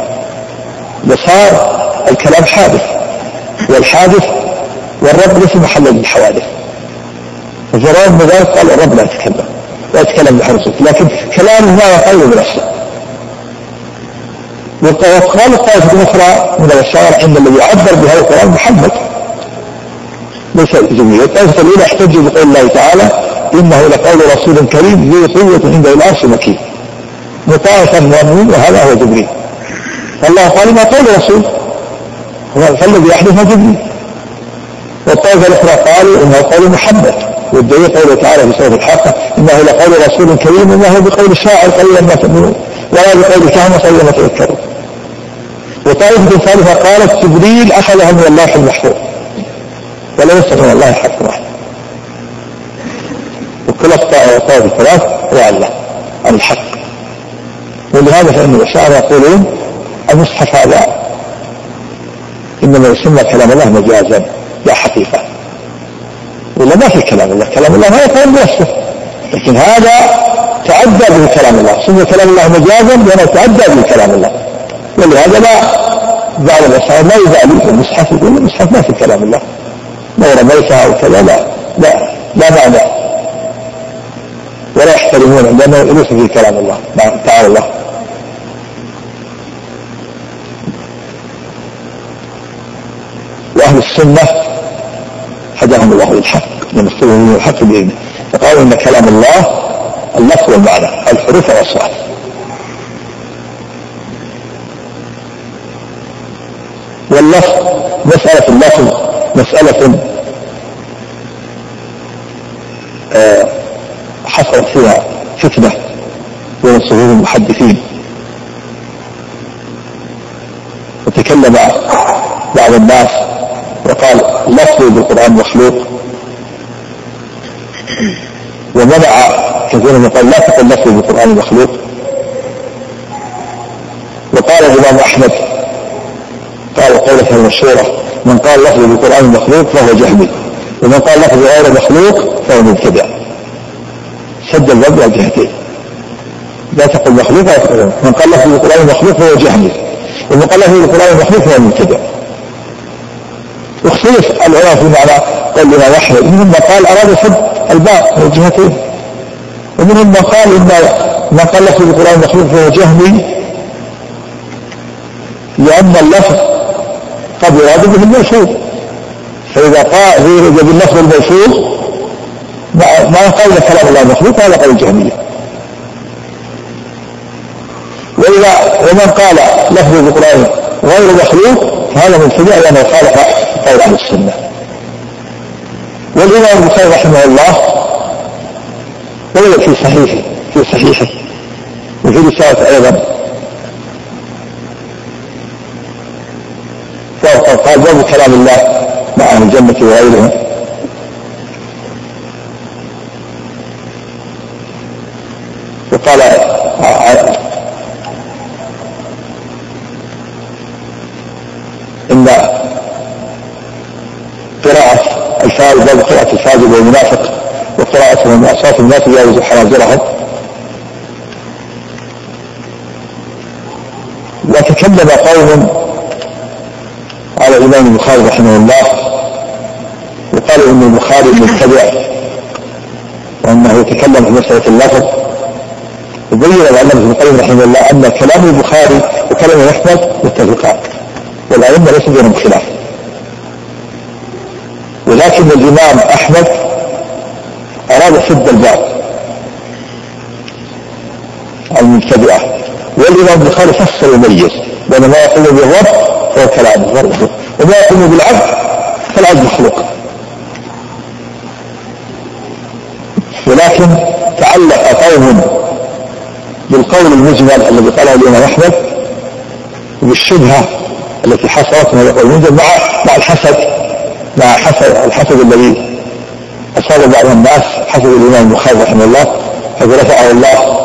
لصار الكلام حادث، والحادث والرب ليس محلا للحوادث، فجرى من ذلك قال الرب لا يتكلم، لا يتكلم بحرصه، لكن كلامه ما يقوم بنفسه. وقال الطائفة الأخرى من الأشاعرة إن الذي عبر بهذا القرآن محمد ليس جبريل. الطائفة الأولى احتجوا بقول الله تعالى إنه لقول رسول كريم ذي قوة عند العرش مكين مطاع ثمانين وهذا هو جبريل. فالله قال ما قول رسول، فالذي يحدث جبريل. والطائفة الأخرى قالوا إنه قول محمد، والدليل قوله تعالى في سورة الحاقة إنه لقول رسول كريم إنه بقول شاعر قليلا ما تؤمنون ولا بقول كهنة قليلا ما تذكرون. وطائفة ثالثة قالت جبريل أخذها من الله المحفوظ ولا يستطيع الله حق واحد. وكل الطائفة الثلاث وعلى عن الحق. ولهذا فإن الأشاعرة يقولون المصحف هذا إنما يسمى كلام الله مجازا لا حقيقة، ولا ما في كلام الله، كلام الله ما يقول بنفسه، لكن هذا تعدى به كلام الله، سمي كلام الله مجازا لأنه تعدى به كلام الله. ولهذا لا بعض الأشاعرة لا يزعلوا المصحف، يقول المصحف ما في كلام الله لو رميتها أو كذا لا معنى، ولا يحترمون لأنه ليس في كلام الله تعالى الله. وأهل السنة هداهم الله للحق من السنة الحق بإذنه، فقالوا إن كلام الله اللفظ والمعنى الحروف والأصوات. واللفظ مسألة اللفظ مسألة حصلت فيها فتنة بين الصفوف المحدثين، وتكلم بعض الناس وقال لفظ بالقرآن مخلوق، ومنع كثيرا من قال لا تقل لفظ بالقرآن مخلوق. وقال الإمام أحمد قال قولة المشهورة من قال لفظ بالقرآن مخلوق فهو جهمي، ومن قال لفظ غير مخلوق فهو مبتدع. سد الباب على الجهتين، لا تقل مخلوق. من قال لفظ القرآن مخلوق هو جهمي، ومن قال لفظ القرآن مخلوق هو مبتدع. واختلف العلماء في معنى قولنا وحي، منهم من قال أراد سد الباب من الجهتين، ومنهم من قال إن ما قال لفظ القرآن مخلوق هو جهمي لأن اللفظ قد يراد به الملفوظ، فإذا قال باللفظ الملفوظ ما قال كلام الله مخلوق هذا قول الجهمية. ومن قال لفظ القرآن غير مخلوق هذا مبتدع لأنه خالف قول أهل السنة. والإمام البخاري رحمه الله ولد في صحيحه وفي رسالة أيضا قال باب كلام الله مع أهل الجنة وغيرهم، وقال إن قراءة الفاجر باب قراءة الفاجر والمنافق وقراءتهم من أصوات الناس يجاوز حناجرهم. وتكلم قوم على الإمام البخاري رحمه الله وقالوا إن البخاري مبتدع وأنه يتكلم في مسألة اللفظ، وبين العلامة ابن القيم رحمه الله أن كلام البخاري وكلام أحمد متفقان والأئمة ليس بينهم خلاف، ولكن الإمام أحمد أراد سد الباب المبتدعة، والإمام البخاري فصل وميز بين ما يقول بالرب فهو كلام الرب وما يقول بالعبد فالعبد مخلوق. ولكن تعلق قوم بالقول المجمل الذي قاله الإمام أحمد وبالشبهة التي حصلت من القول المجمل مع الحسد الذي أصاب بعض الناس، حسد الإمام البخاري رحمه الله حيث رفعه الله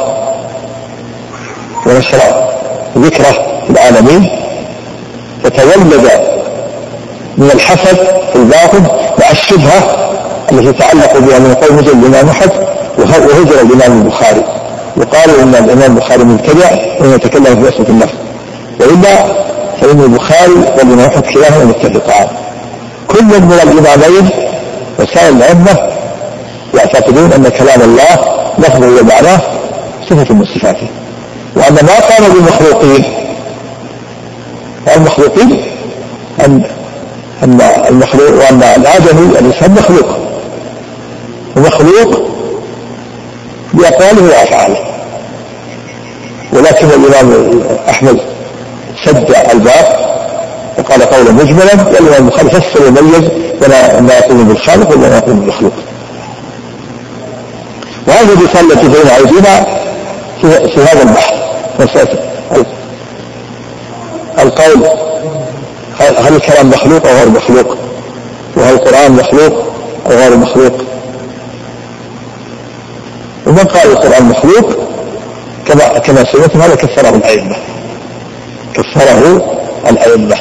ونشر ذكره في العالمين، فتولد من الحسد في الباطن مع الشبهة التي تعلق بها من قول مجمل الإمام أحمد وهجر الإمام البخاري، وقالوا إن الإمام البخاري مبتدع وإنه يتكلم في مسألة النفس، وإلا فإن البخاري والإمام أحمد كلاهما متفقان. كل من الإمامين وسائر الأئمة يعتقدون أن كلام الله لفظه ومعناه صفة من صفاته، وأن ما قال بالمخلوقين المخلوقين أن المخلوق وأن الآدمي الإنسان مخلوق ومخلوق بأقواله وأفعاله، ولكن الإمام أحمد سد الباب وقال قولا مجملا، والإمام البخاري فصل وميز ما يقول بالخالق وما يقول بالمخلوق. وهذه الرسالة التي بين أيدينا في هذا البحث مسألة القول هل الكلام مخلوق أو غير مخلوق، وهل القرآن مخلوق أو غير مخلوق. ومن قال القرآن مخلوق كما سمعتم هذا كفره الأئمة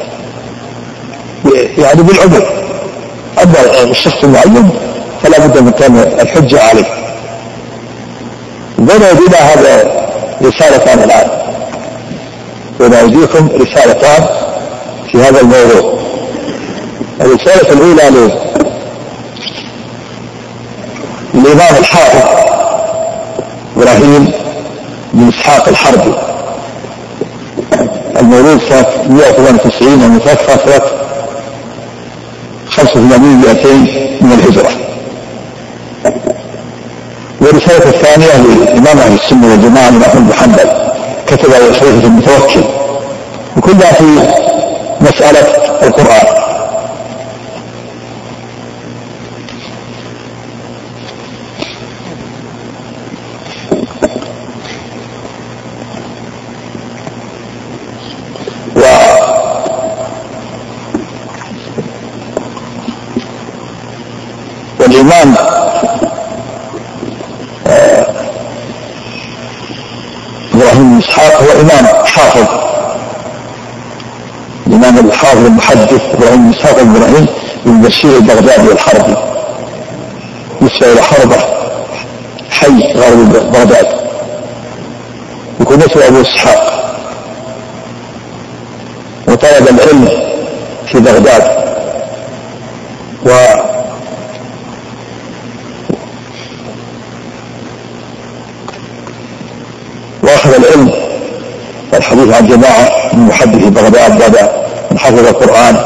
يعني بالعمر، أما الشخص المعين فلا بد من كان الحجة عليه. بين يدينا هذا رسالتان الآن، بين أيديكم رسالتان في هذا الموضوع. الرسالة الأولى للإمام الحافظ إبراهيم بن إسحاق الحربي المولود سنة 198 ومتوفى سنة 85 من الهجرة. والرسالة الثانية لإمام أهل السنة والجماعة من أحمد بن حنبل كتبها خليفة المتوكل، وكلها في مسألة القرآن. والإمام إبراهيم بن إسحاق هو إمام حافظ، الإمام الحافظ المحدث إبراهيم بن إسحاق إبراهيم بن بشير البغدادي الحربي، نسبة إلى حربة حي غرب بغداد، وكنيته أبو إسحاق، وطلب العلم في بغداد وأخذ العلم والحديث عن جماعة من محدثي بغداد بعد من حفظ القرآن.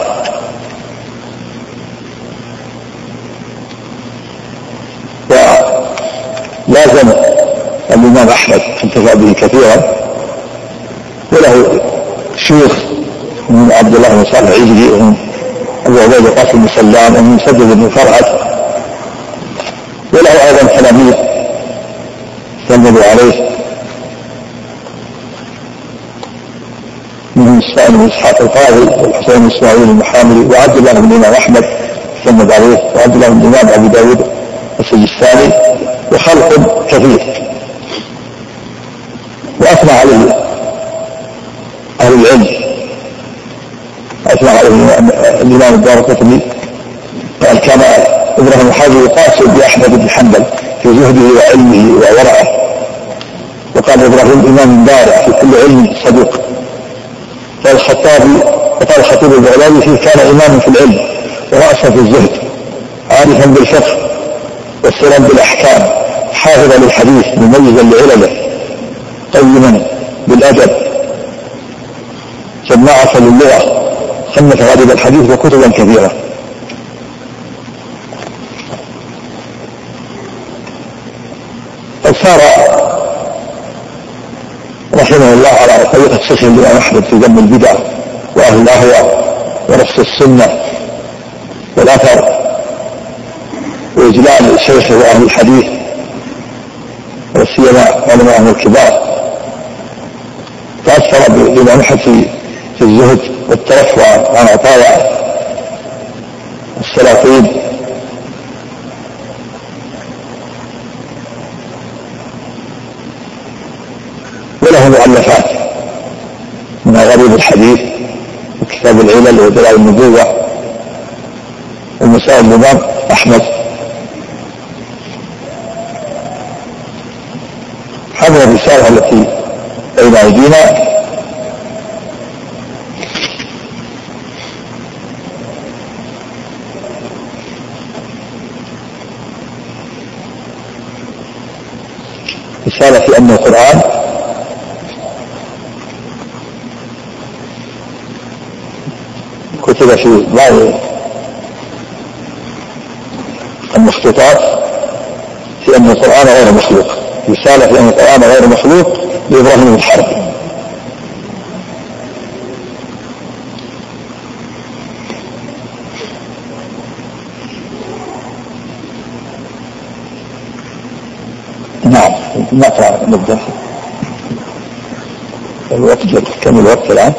ولازم الإمام أحمد انتفع به كثيرا، وله شيوخ من عبد الله بن صالح العجلي ومن أبو عبيد القاسم بن سلام ومن مسدد بن فرعد، وله أيضا تلاميذ سلموا عليه من إسماعيل بن إسحاق القاضي والحسين بن إسماعيل المحاملي وعبد الله بن الإمام أحمد سلموا عليه وعبد الله بن الإمام أبي داود السجستاني وخلق كثير. وأثنى عليه أهل العلم، أثنى عليه الإمام الدارقطني قال كان إبراهيم الحاجي يقاسم بأحمد بن حنبل في زهده وعلمه وورعه، وقال إبراهيم إمام بارع في كل علم صدوق. قال الخطيب البغدادي فيه كان إماما في العلم ورأسا في الزهد، عارفا بالفقه والسلام بالأحكام، حافظا للحديث مميزا لعلله، قيما بالأدب، سماعة للغة، صنف غالب الحديث وكتبا كثيرة. قد سار رحمه الله على طريقة شيخ الإمام أحمد في ذم البدع وأهل الأهواء ورفض السنة والأثر وإجلال الشيخ وأهل الحديث وسيما علماء الكبار. تأثر بالإمام أحمد في الزهد والترفع عن عطايا السلاطين، وله مؤلفات من غريب الحديث وكتاب العلل ودلائل النبوة ومسائل الإمام أحمد. هذه الرسالة التي بين أيدينا رسالة في أن القرآن كتب في بعض المخطوطات في أن القرآن غير مخلوق، رسالة في أن القرآن غير مخلوق لإبراهيم بن الحرب. نعم نقرأ نبدأ. الوقت كم الوقت الآن؟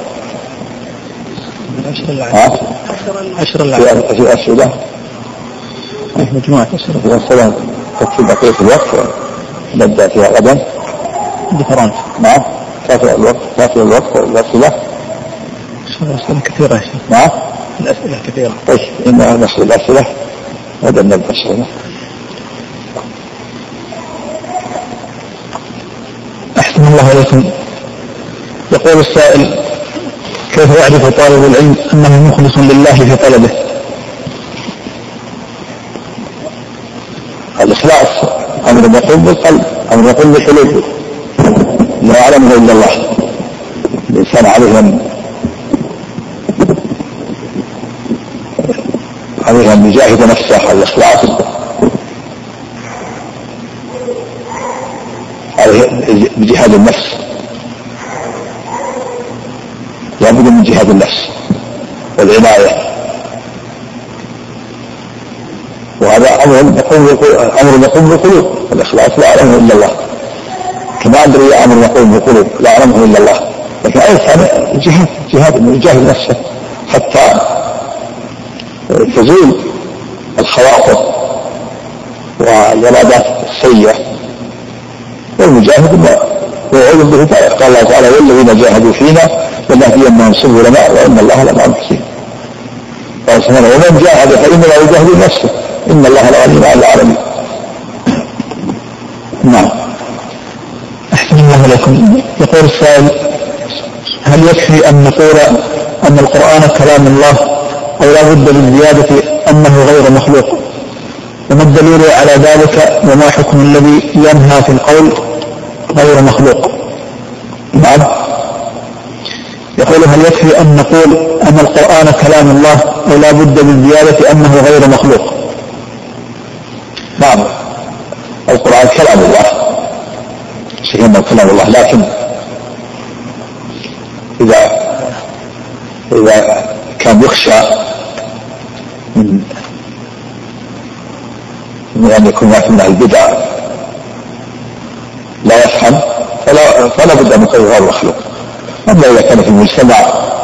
10 في أسئلة مجموعة أسئلة. السلام تكفي بقية الوقت نبدأ فيها غدا بفرنسا. نعم كافي الوقت الأسئلة. الأسئلة كثيرة يا شيخ. نعم الأسئلة كثيرة. طيب إنها نحصل الأسئلة غدا نبدأ إن شاء الله. أحسن الله عليكم. يقول السائل: كيف يعرف طالب العلم أنه مخلص لله في طلبه؟ الإخلاص أمر يقوم بالقلب، أمر يقوم بالقلوب، لا يعلمه إلا الله. الإنسان عليه أن يجاهد نفسه على الإخلاص، عليه بجهاد النفس، لابد من جهاد النفس والعناية، وهذا أمر يقوم بالقلوب. الإخلاص لا يعلمه إلا الله، كما أدري أمر يقوم بالقلوب لا يعلمه إلا الله. لكن أيضا جهاد من يجاهد نفسه حتى تزول الخواطر والإرادات السيئة، والمجاهد ويعوذ به. قال الله تعالى: والذين جاهدوا فينا لنهدينهم سبلنا وإن الله لمع المحسنين. قال سبحانه: ومن جاهد فإنما يجاهد نفسه إن الله لغني عن العالمين. الله إليكم. يقول السائل: هل يكفي أن نقول أن القرآن كلام الله أو لا بد للزيادة أنه غير مخلوق؟ وما الدليل على ذلك وما حكم الذي ينهى في القول غير مخلوق؟ نعم. يقول: هل يكفي أن نقول أن القرآن كلام الله أو لا بد للزيادة أنه غير مخلوق؟ نعم، القرآن كلام الله، شيء من كلام الله، لكن إذا كان يخشى من أن يكون من البدع لا يفهم فلا بد من قول غير مخلوق. أما إذا كان في المجتمع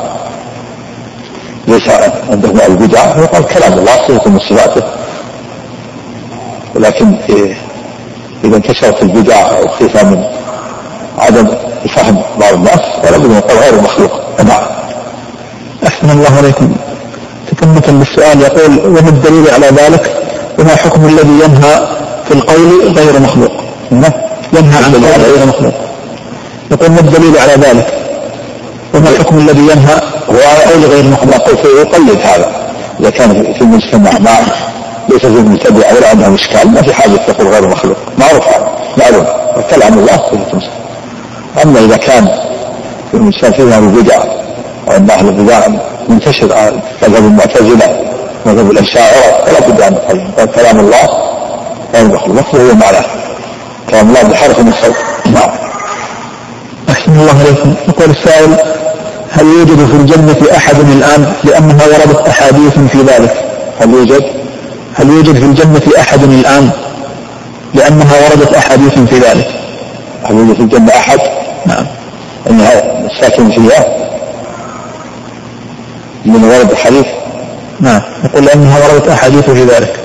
ليس عنده البدع فقال كلام الله صفة من صفاته، ولكن إذا انتشرت البدع أو خيفة من عدم فهم بعض الناس فلا بد من قول غير مخلوق. نعم. أحسن الله عليكم. تكملة للسؤال يقول: وما الدليل على ذلك وما حكم الذي ينهى في القول غير مخلوق؟ ينهى عن القول غير مخلوق. يقول: ما الدليل على ذلك وما حكم الذي ينهى وقول غير مخلوق؟ يقلد هذا إذا كان في المجتمع ليس في المتبع ولا عنده إشكال ما في حاجة تقول غير مخلوق، معروف هذا معلوم كلام الله. أما إذا كان في المجتمع فيه البدع أو أن أهل البدع منتشر مذهب المعتزلة مذهب الأشاعرة فلا بد أن نقول كلام الله غير مخلوق، وهو معناه كلام الله بحرف من الصوت. نعم. أحسن الله عليكم. يقول السائل: هل يوجد في الجنة أحد الآن لأنها وردت أحاديث في ذلك؟ هل يوجد في الجنة أحد الآن لأنها وردت أحاديث في ذلك؟ هل يوجد في الجنة أحد؟ نعم. أنها الساكن فيها من ورد الحديث؟ نعم. يقول لأنها وردت أحاديث في ذلك.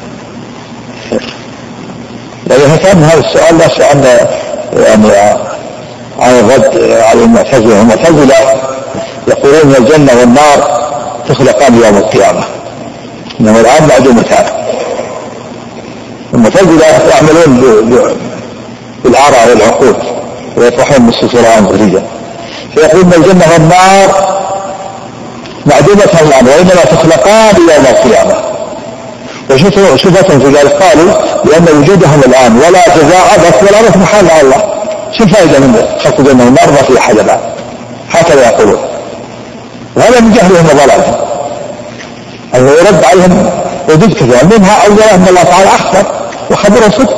لأنه كان هذا السؤال لا سؤال يعني عن الرد على المعتزلة. المعتزلة يقولون الجنة والنار تخلقان يوم القيامة، إنما الآن معدومتان. المعتزلة يعملون بالآراء والعقول ويطرحون نصوص القرآن الكريم، فيقولون الجنة والنار معدومتان الآن وإنما تخلقان يوم القيامة. وشفتهم في ذلك قالوا لأن وجودهم الآن ولا جزاء بس ولا رفع محل على الله، شو الفائدة من خلق الجنة والنار ما في حاجة الآن؟ هكذا يقولون، وهذا من جهلهم وضلالهم. أنه يرد عليهم وجود كثير منها أولا أن الله تعالى أخبر وخبره صدق،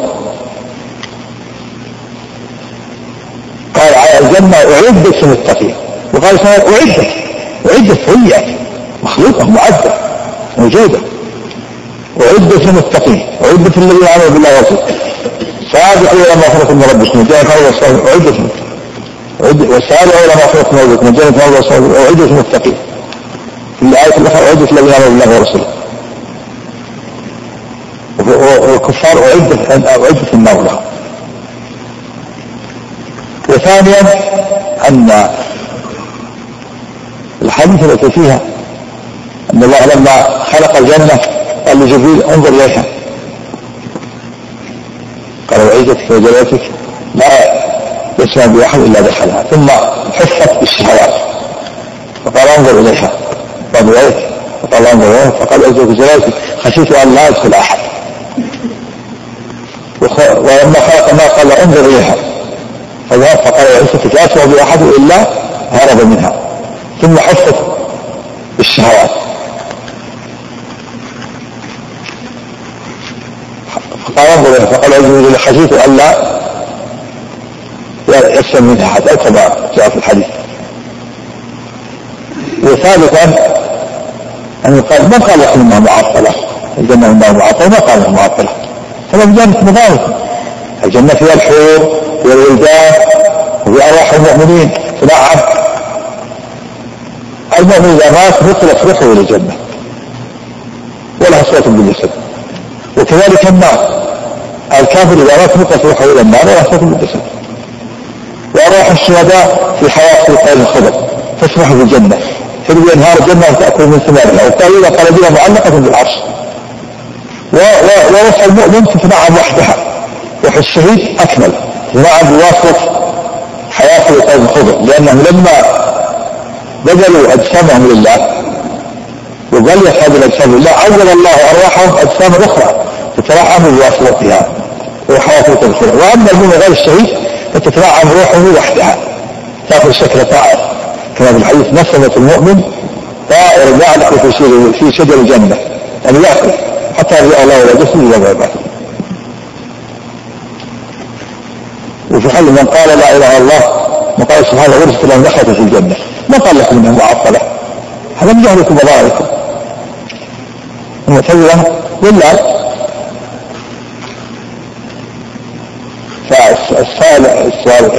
قال على الجنة أعدت للمتقين، وقال أعدت هي مخلوقة معدة موجودة، أعدت للمتقين، أعدت الذين آمنوا بالله ورسوله سابقوا إلى مغفرة من ربكم وجنة أعدت وسابقوا إلى مغفرة من ربكم وجنة أعدت للمتقين. في الآية الأخرى أعدت الذين آمنوا بالله ورسوله، والكفار أعدت النار لهم. وثانيا أن الحديث التي فيها أن الله لما خلق الجنة قال لجبريل انظر إليها، قال وعزتك وجلالتك لا يسمع بأحد إلا دخلها، ثم حفت بالشهوات فقال انظر إليها، قال وعزتك فقال انظر إليها، فقال وعزتك وجلالتك خشيت أن لا يدخل أحد. ولما خلق النار قال انظر إليها فذهب فقال وعزتك لا يسمع بأحد إلا هرب منها، ثم حفت بالشهوات فقال انظر إليها فقال وعزتك خشيت أن لا يسمع منها أحد، أو كما جاء في الحديث. وثالثا أنه قال ما قال لكم أنها معطلة، الجنة أنها معطلة، ما قال أنها معطلة، فما الجنة مضاوطة، الجنة فيها الحور والولدان وفي أرواح المؤمنين تنعم. المؤمن إذا مات نقلت روحه إلى الجنة ولا صوت بالجسد، وكذلك النار الكافر إذا مات نقلت روحه إلى النار ولا صوت بالجسد. وأرواح الشهداء في حياة الخير الخضر تسبح في الجنة تروي أنهار الجنة وتأكل من ثمارها، وقال إذا قلبها معلقة بالعرش. وروح المؤمن تتنعم وحدها، روح الشهيد أكمل تتنعم بواسطة حياته قوم خضر، لأنهم لما بذلوا أجسامهم لله وبليت هذه الأجسام لله عوض الله أرواحهم أجسام أخرى تترعم بواصلتها وحياته قوم خضر. وأما المؤمن غير الشهيد فتترعم روحه وحدها تأخذ شكل طائر، كما في الحديث نسمة المؤمن طائر يعلق في شجر الجنة، يعني يأكل حتى يرجع الله إلى جسده إلى بعده. وفي حال من قال لا إله إلا الله وقال سبحانه ورثت لهم دخلت في الجنة، ما قال لك منهم معطلة، هذا من جهلكم وضلالكم. المعتزلة بالله. فالسؤال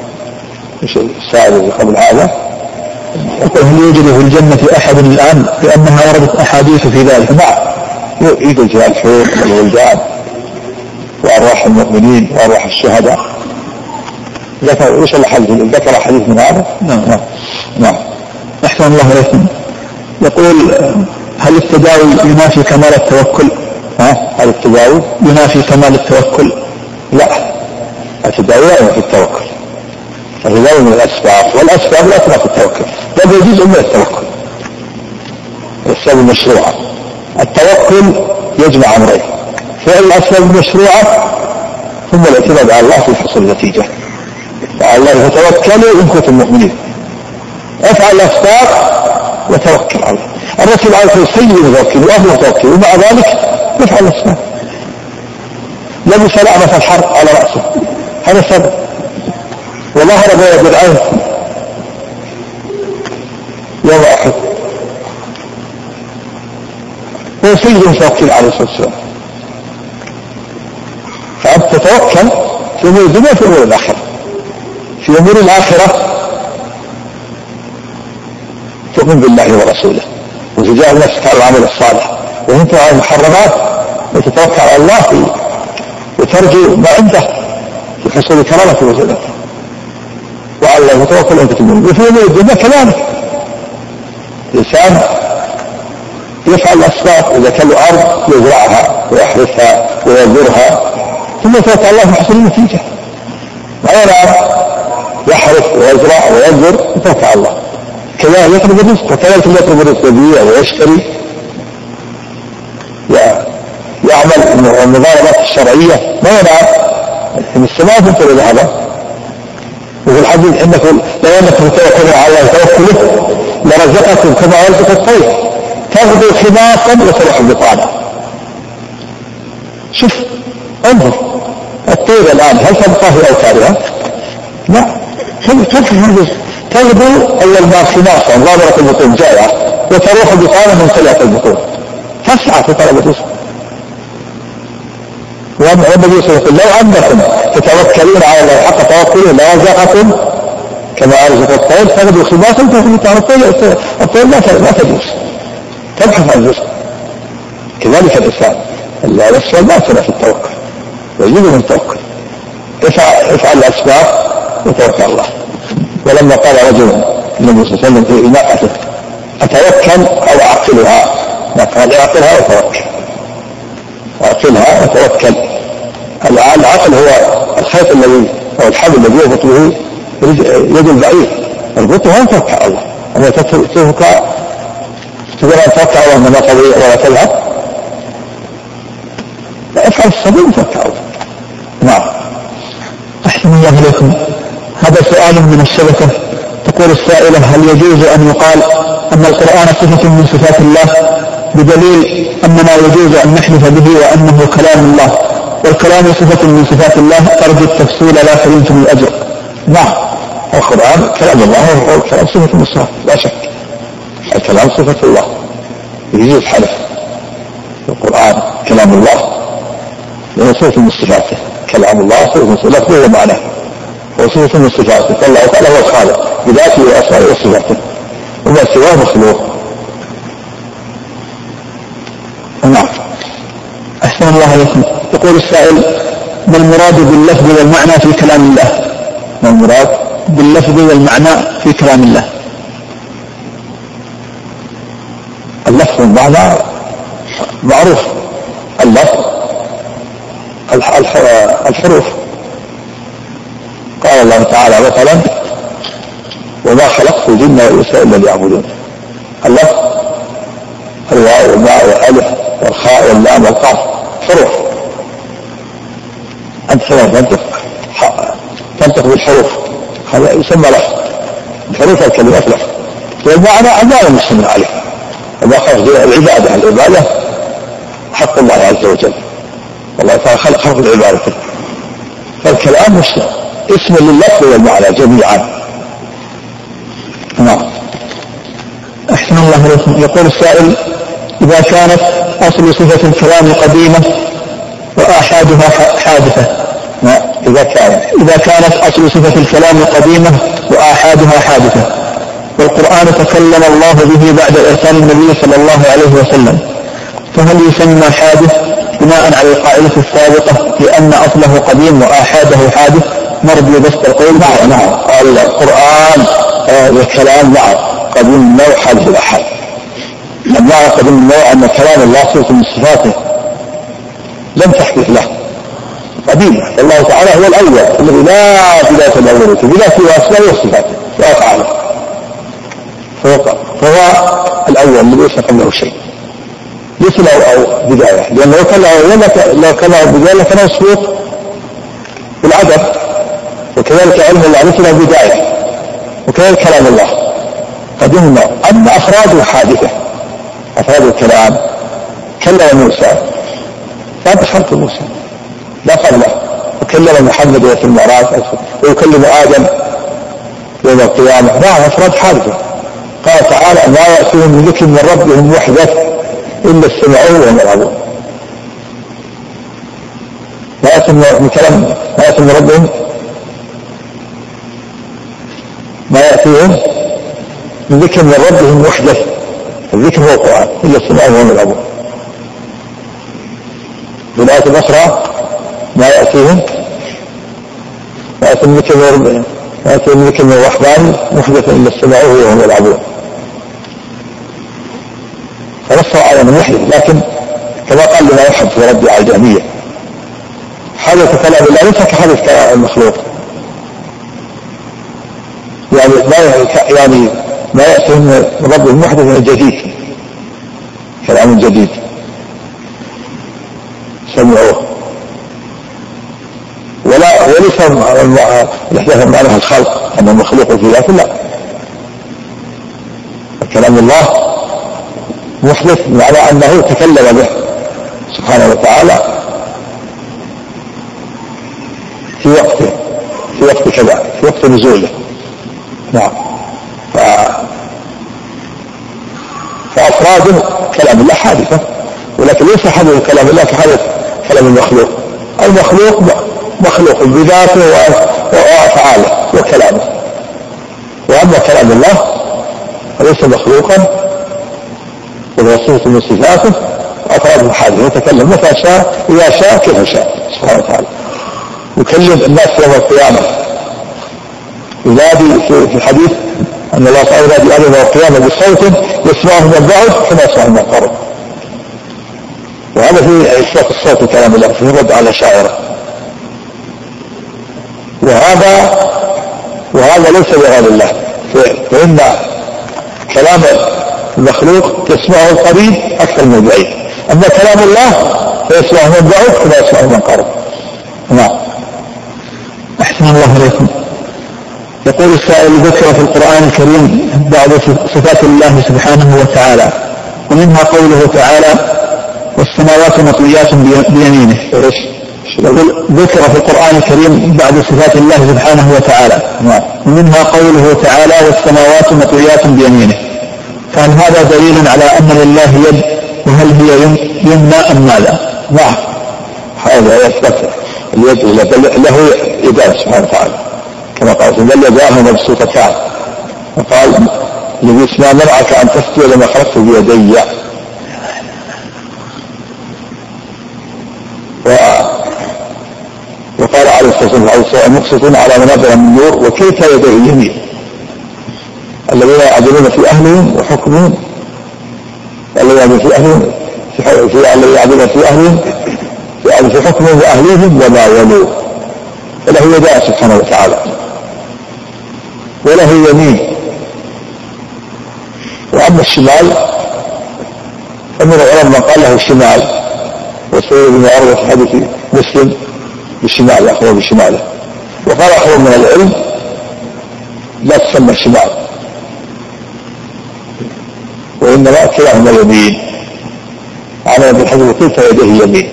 اللي قبل هذا يقول هل يوجد في الجنة أحد الآن؟ لأنها وردت أحاديث في ذلك. نعم يوجد فيها الحور والولدان وأرواح المؤمنين وأرواح الشهداء. ذكر حديث من هذا. نعم. أحسن الله إليكم. يقول هل التداوي ينافي كمال التوكل؟ هل التداوي ينافي كمال التوكل؟ لا، التداوي لا ينافي التوكل. التداوي من الأسباب، والأسباب لا تنافي التوكل، بل هو جزء من التوكل. الأسباب المشروعة. التوكل يجمع أمرين: فعل الأسباب المشروعة ثم الاعتماد على الله في حصول النتيجة. وعلى الله فتوكلوا إن كنتم مؤمنين. افعل الأسباب وتوكل على الله. الرسول عليه الصلاة والسلام سيد المتوكل وأهل المتوكل، ومع ذلك يفعل الأسباب. لبس لعنة الحرب على رأسه، هذا سبب. وظهر بين العين يوم أحد، هو سيد المتوكل عليه الصلاة والسلام. فأنت تتوكل في أمور الدنيا وفي أمور الآخرة. في أمور الآخرة تؤمن بالله ورسوله وتجاهد نفسك على العمل الصالح وتنتهي عن المحرمات وتتوكل على الله وترجو ما عنده في حصول كرامته وزلته. وعلى الله يتوكل أنت تؤمن. وفي أمور الدنيا كذلك الإنسان يفعل الأسباب، إذا كان له أرض يزرعها ويحرثها ويبذرها ثم يتوكل الله في حصول النتيجة. غير يحرث ويزرع ويبذر يتوكل على الله. كذلك يطلب الرزق، وكذلك يطلب الرزق يبيع ويشتري، يعمل النظارات الشرعية ما ينعم من السماء تنتظر هذا. وفي الحديث إنكم لا ينكم توكلوا على الله توكله لرزقكم كما يرزق الطير تغدو خماصا وتروح بطانا. شوف انظر الطير الآن هل تبقى في أوتارها؟ لا، تغدو أول ما خماصا ظاهرة البطون جائعة وتروح بطانا من سلعة البطون، تسعى في طلب الرزق. والنبي صلى الله عليه وسلم لو أنكم تتوكلون على الله حق توكله لرزقكم كما أرزق الطير تغدو خماصا وتروح بطانا. الطير لا تجوز، تبحث عن الرزق. كذلك الإنسان الأسباب لا تنافي التوكل ويجب من التوكل. افعل الأسباب وتوكل على الله. ولما قال رجل النبي صلى الله عليه وسلم في إناقته أتوكل أو أعقلها؟ ما قال أعقلها وتوكل، أعقلها وتوكل. العقل هو الخيط الذي أو الحبل الذي يربط به يد البعير، اربطها وتوكل على الله. أما تتركها تقول أن توكل على الله ما تضيع ولا تلعب، لا، افعل السبيل وتوكل على الله. نعم. أحسن الله إليكم. هذا سؤال من الشبكة. تقول السائلة هل يجوز أن يقال أن القرآن صفة من صفات الله بدليل أننا يجوز أن نحلف به وأنه كلام الله، والكلام صفة من صفات الله أرجو التفصيل لا سلمتم الأجر. نعم، القرآن كلام الله والكلام صفة من صفات لا شك. الكلام صفة الله يجوز حلف القرآن كلام الله لأنه صفة من صفاته. كلام الله صفة من صفاته هو معناه وصفة من صفاته. فالله تعالى هو الخالق بذاته وأسمائه وصفاته وما سواه مخلوق. نعم. أحسن الله عليكم. يقول السائل ما المراد باللفظ والمعنى في كلام الله؟ ما المراد باللفظ والمعنى في كلام الله؟ اللفظ والمعنى معروف. اللفظ الحروف. قال قال الله تعالى مثلا وما خلقت الجن والانس الا ليعبدون. اللفظ الواو والماء والالف والخاء واللام والقاف حروف، انت تنطق بالحروف، هذا يسمى لفظ. الحروف الكلمات لفظ، والمعنى أمام المسلمين عليه. وما خلق العبادة حق الله عز وجل، والله تعالى خلق حق العبادة، فالكلام اسم لللفظ والمعنى جميعا. نعم. أحسن الله إليكم. يقول السائل: إذا كانت أصل صفة الكلام قديمة وآحادها حادثة. إذا كانت أصل صفة الكلام قديمة وآحادها حادثة، والقرآن تكلم الله به بعد إرسال النبي صلى الله عليه وسلم، فهل يسمى حادث بناء على القاعدة السابقة لأن أصله قديم وآحاده حادث؟ نرجو بسط القول. نعم. القرآن الكلام قديم النوع حادث الأحد. المعنى قديم النوع أن كلام الله صفة من صفاته لم تحدث له، قديم. الله تعالى هو الأول الذي لا بداية له بذاته وأسمائه وصفاته وأفعاله، فهو الأول الذي ليس قبله شيء، ليس له بداية، لأنه لو كان له بداية لكان مسبوق بالعدد، وكذلك علم الله ليس له بداية، وكذلك كلام الله قديم النوع. أما أفراده حادثة، أفراد الكلام كلم موسى فأنت خلق موسى لا قبله، وكلم محمد في المعراج، ويكلم آدم يوم القيامة. نعم أفراد حادثة. قال تعالى: ما يأتيهم من ذكر من ربهم محدث إلا استمعوه وهم يلعبون. ما يأتيهم من ربهم، ما يأتيهم من ذكر من ربهم محدث، الذكر هو القرآن، إلا استمعوه وهم يلعبون. بالآية الأخرى: ما يأتيهم من ذكر من الرحمن محدث إلا استمعوه وهم يلعبون. فنص على من يحدث، لكن كما قال لما يحب في رد على الجهمية: حدث كلام الله ليس كحدث كلام المخلوق، يعني ما يأتيهم من ربهم محدث جديد، كلام جديد سمعوه، وليس الإحداث معناها الخلق أن المخلوق في ذاته، لا، كلام الله محدث معنى أنه تكلم به سبحانه وتعالى في وقت كذا، في وقت نزوله. نعم. فأفراد كلام الله حادثة، ولكن ليس حدث كلام الله كحدث كلام المخلوق. المخلوق مخلوق بذاته وأفعاله وكلامه، وأما كلام الله فليس مخلوقا، وهو صفة من صفاته، أفراده حادثة، يتكلم متى شاء إذا شاء كيف شاء سبحانه وتعالى. يكلم الناس يوم القيامة، ينادي في الحديث أن الله تعالى ينادي يوم القيامة بصوت يسمعه من بعد كما يسمعه من قرب، وهذا في إثبات الصوت كلام الله، في رد على شاعره. وهذا ليس بغير الله، فإن كلام المخلوق تسمعه القريب أكثر من البعيد، أما كلام الله فيسمعه من بعد كما يسمعه من قرب. نعم. أحسن الله إليكم. يقول السائل: ذكر في القرآن الكريم بعض صفات الله سبحانه وتعالى، ومنها قوله تعالى: والسماوات مطويات بيمينه. ذكر في القرآن الكريم بعض صفات الله سبحانه وتعالى، ومنها قوله تعالى: والسماوات مطويات بيمينه، فهل هذا دليل على أن لله يد، وهل هي يمنى أم ماذا؟ نعم، هذا يثبت اليد له يدان سبحانه وتعالى، كما قال: بل يداه مبسوطتان، وقال: لبئس ما منعك أن تسجد لما خلقت بيدي. وقال عليه الصلاة والسلام: مقسطون على منابر من نور وكلتا يديه اليمين، الذين يعدلون في أهلهم وحكمهم، الذين يعدلون في أهلهم في حكمهم وأهليهم وما ولوا، فله يداه سبحانه وتعالى، وله يمين. وأما الشمال فمن العلماء قال له شمال، وسيد بن عروة في حديث مسلم بشماله، أخوه بشماله. وقال أخوه من العلم لا تسمى شمال، وإنما كلاهما يمين. على ابن حزم كلتا يديه يمين.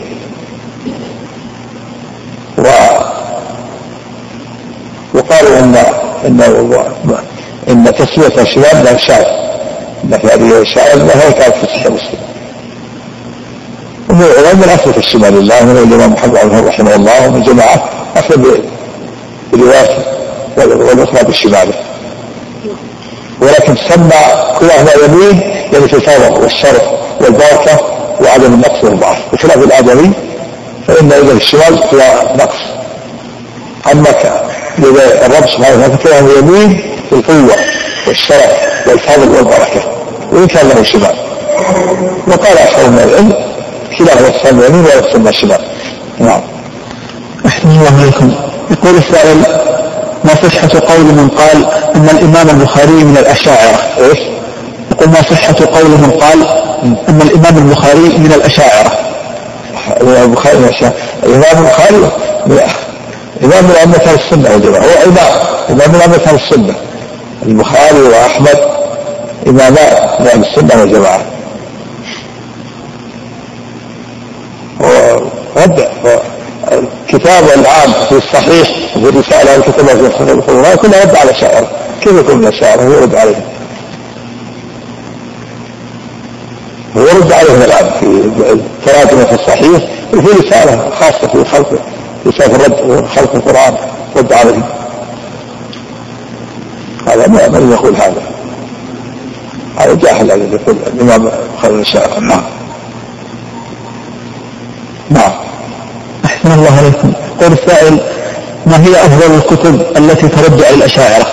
وقالوا إن تسمية الشمال لا شاذ، إن هذه الشاذ لها كانت في صحيح مسلم. ومن العلماء من أثبت الشمال لله، من الإمام محمد رحمه الله ومن جماعة أثبت بالرواية والأخرى بالشمال، ولكن سمى كلاهما يمين يعني في الفضل والشرف والبركة وعدم النقص والضعف، بخلاف الآدمي فإن إذا الشمال فيها نقص. أما الرب سبحانه وتعالى فكلاهما يمين في القوة والشرف والفضل والبركة، وإن كان له شمال. وقال أكثر من العلم كلاهما يسمى يمين ولا يسمى شمال. نعم. أحسن الله عليكم. يقول السائل: ما صحة قول من قال أن الإمام البخاري من الأشاعرة؟ يقول: ما صحة قول من قال أن الإمام البخاري من الأشاعرة؟ الإمام البخاري من الأشاعرة. الإمام البخاري إمام من أئمة أهل السنة والجماعة، هو إمام من أئمة أهل السنة. البخاري وأحمد إمامان من أهل السنة والجماعة. كتاب العام في الصحيح وفي الرسالة الكتابة في الصحيح القرآن كلها يرد على شاعر. كيف يكون من الشاعر؟ هو يرد عليه، هو يرد عليهم الآن في تراجمة في الصحيح وفي رسالة خاصة في خلق رسالة الرد وخلق القرآن رد عليهم. هذا من يقول هذا جاهل الذي يقول الإمام خير الشاعر. نعم. أحسن الله عليكم. يقول السائل: ما هي أفضل الكتب التي ترد على الأشاعرة؟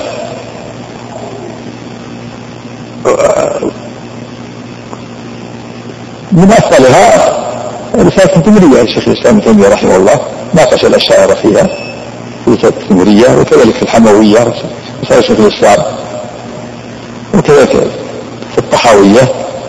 من أفضلها رسالة التمرية للشيخ الإسلام ابن تيمية رحمه الله، ناقش الأشاعرة فيها في رسالة التمرية، وكذلك في الحموية رسالة شيخ الإسلام، وكذلك في الطحاوية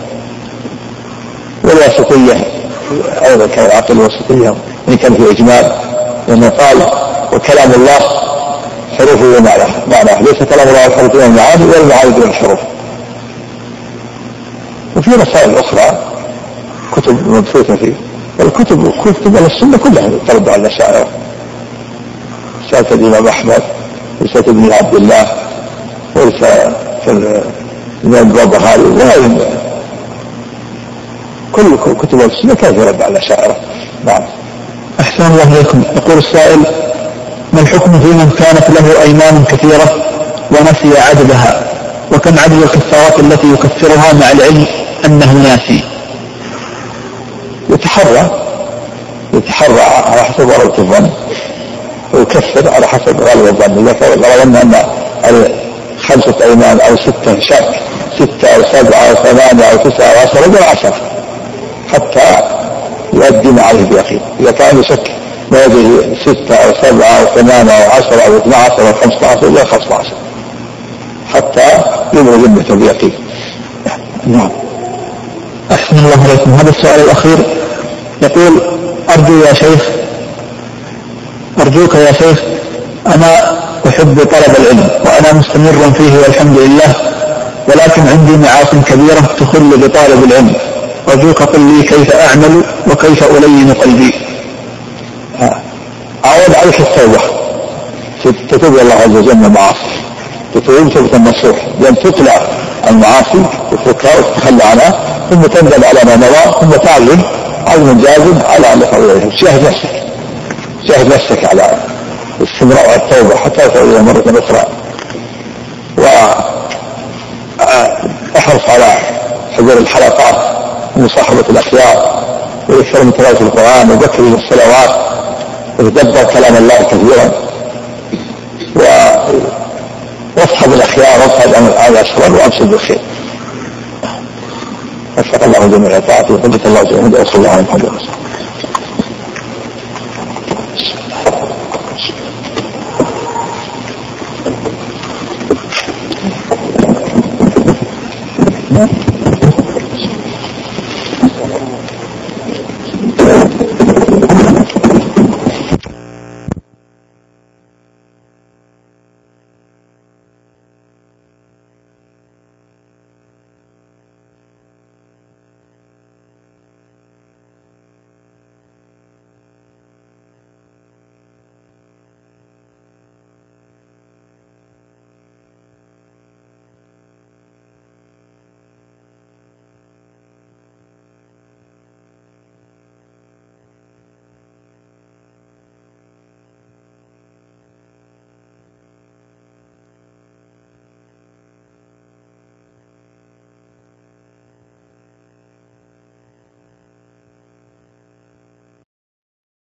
والواسطية أيضا كان العقل الوسطية إن كان في إجمال، لأنه قال: وكلام الله حروفه ومعناه، ليس كلام الله الحروف والمعاني ولا المعاني دون الحروف. وفي رسائل أخرى كتب مبثوثة فيه، والكتب كتب السنة كلها ترد على الأشاعرة. رسالة الإمام أحمد، رسالة ابن عبد الله، ورسالة الإمام البربهاري، كل كتب السنة كانت ترد على الأشاعرة. نعم. أحسن الله عليكم. يقول السائل: ما الحكم في من كانت له أيمان كثيرة ونسي عددها؟ وكم عدد الكفارات التي يكفرها مع العلم أنه ناسي؟ يتحرى على حسب غلبة الظن، ويكفر على حسب غلبة الظن. إذا فرضنا أن 5 أيمان أو 6 شك، 6 أو 7 أو 8 أو 9 أو 10 رجل 10 حتى يؤدي ما عليه بيقين. إذا كان يشك ما يدري 6 أو 7 أو 8 أو 10 أو 12 أو 15 إلى 15 حتى يبرز ذمته بيقين. نعم. أحسن الله عليكم. هذا السؤال الأخير يقول: أرجوك يا شيخ، أنا أحب طلب العلم وأنا مستمر فيه والحمد لله، ولكن عندي معاصٍ كبيرة تخل بطالب العلم. أرجوك قل لي كيف أعمل وكيف ألين قلبي. أعود عليك التوبة، تتوب الله عز وجل من المعاصي، تتوب توبة النصوح، لأن تقلع المعاصي وتفكها وتتخلى عنها، ثم تندم على ما مضى، ثم تعلم عزم جازم على أن يفعل إليه. شاهد نفسك على استمرار على التوبة حتى يفعل إليه مرة أخرى، وأحرص على حضور الحلقات ومصاحبة الأخيار، ويكثر من تلاوة القرآن، وذكر الصلوات، وتدبر كلام الله كثيرا، واصحب الأخيار واصحب عن الأشرار، وأبشر بالخير. وفق الله جميع طاعته وثبت الله جميع وصلى الله عليه وسلم. نعم.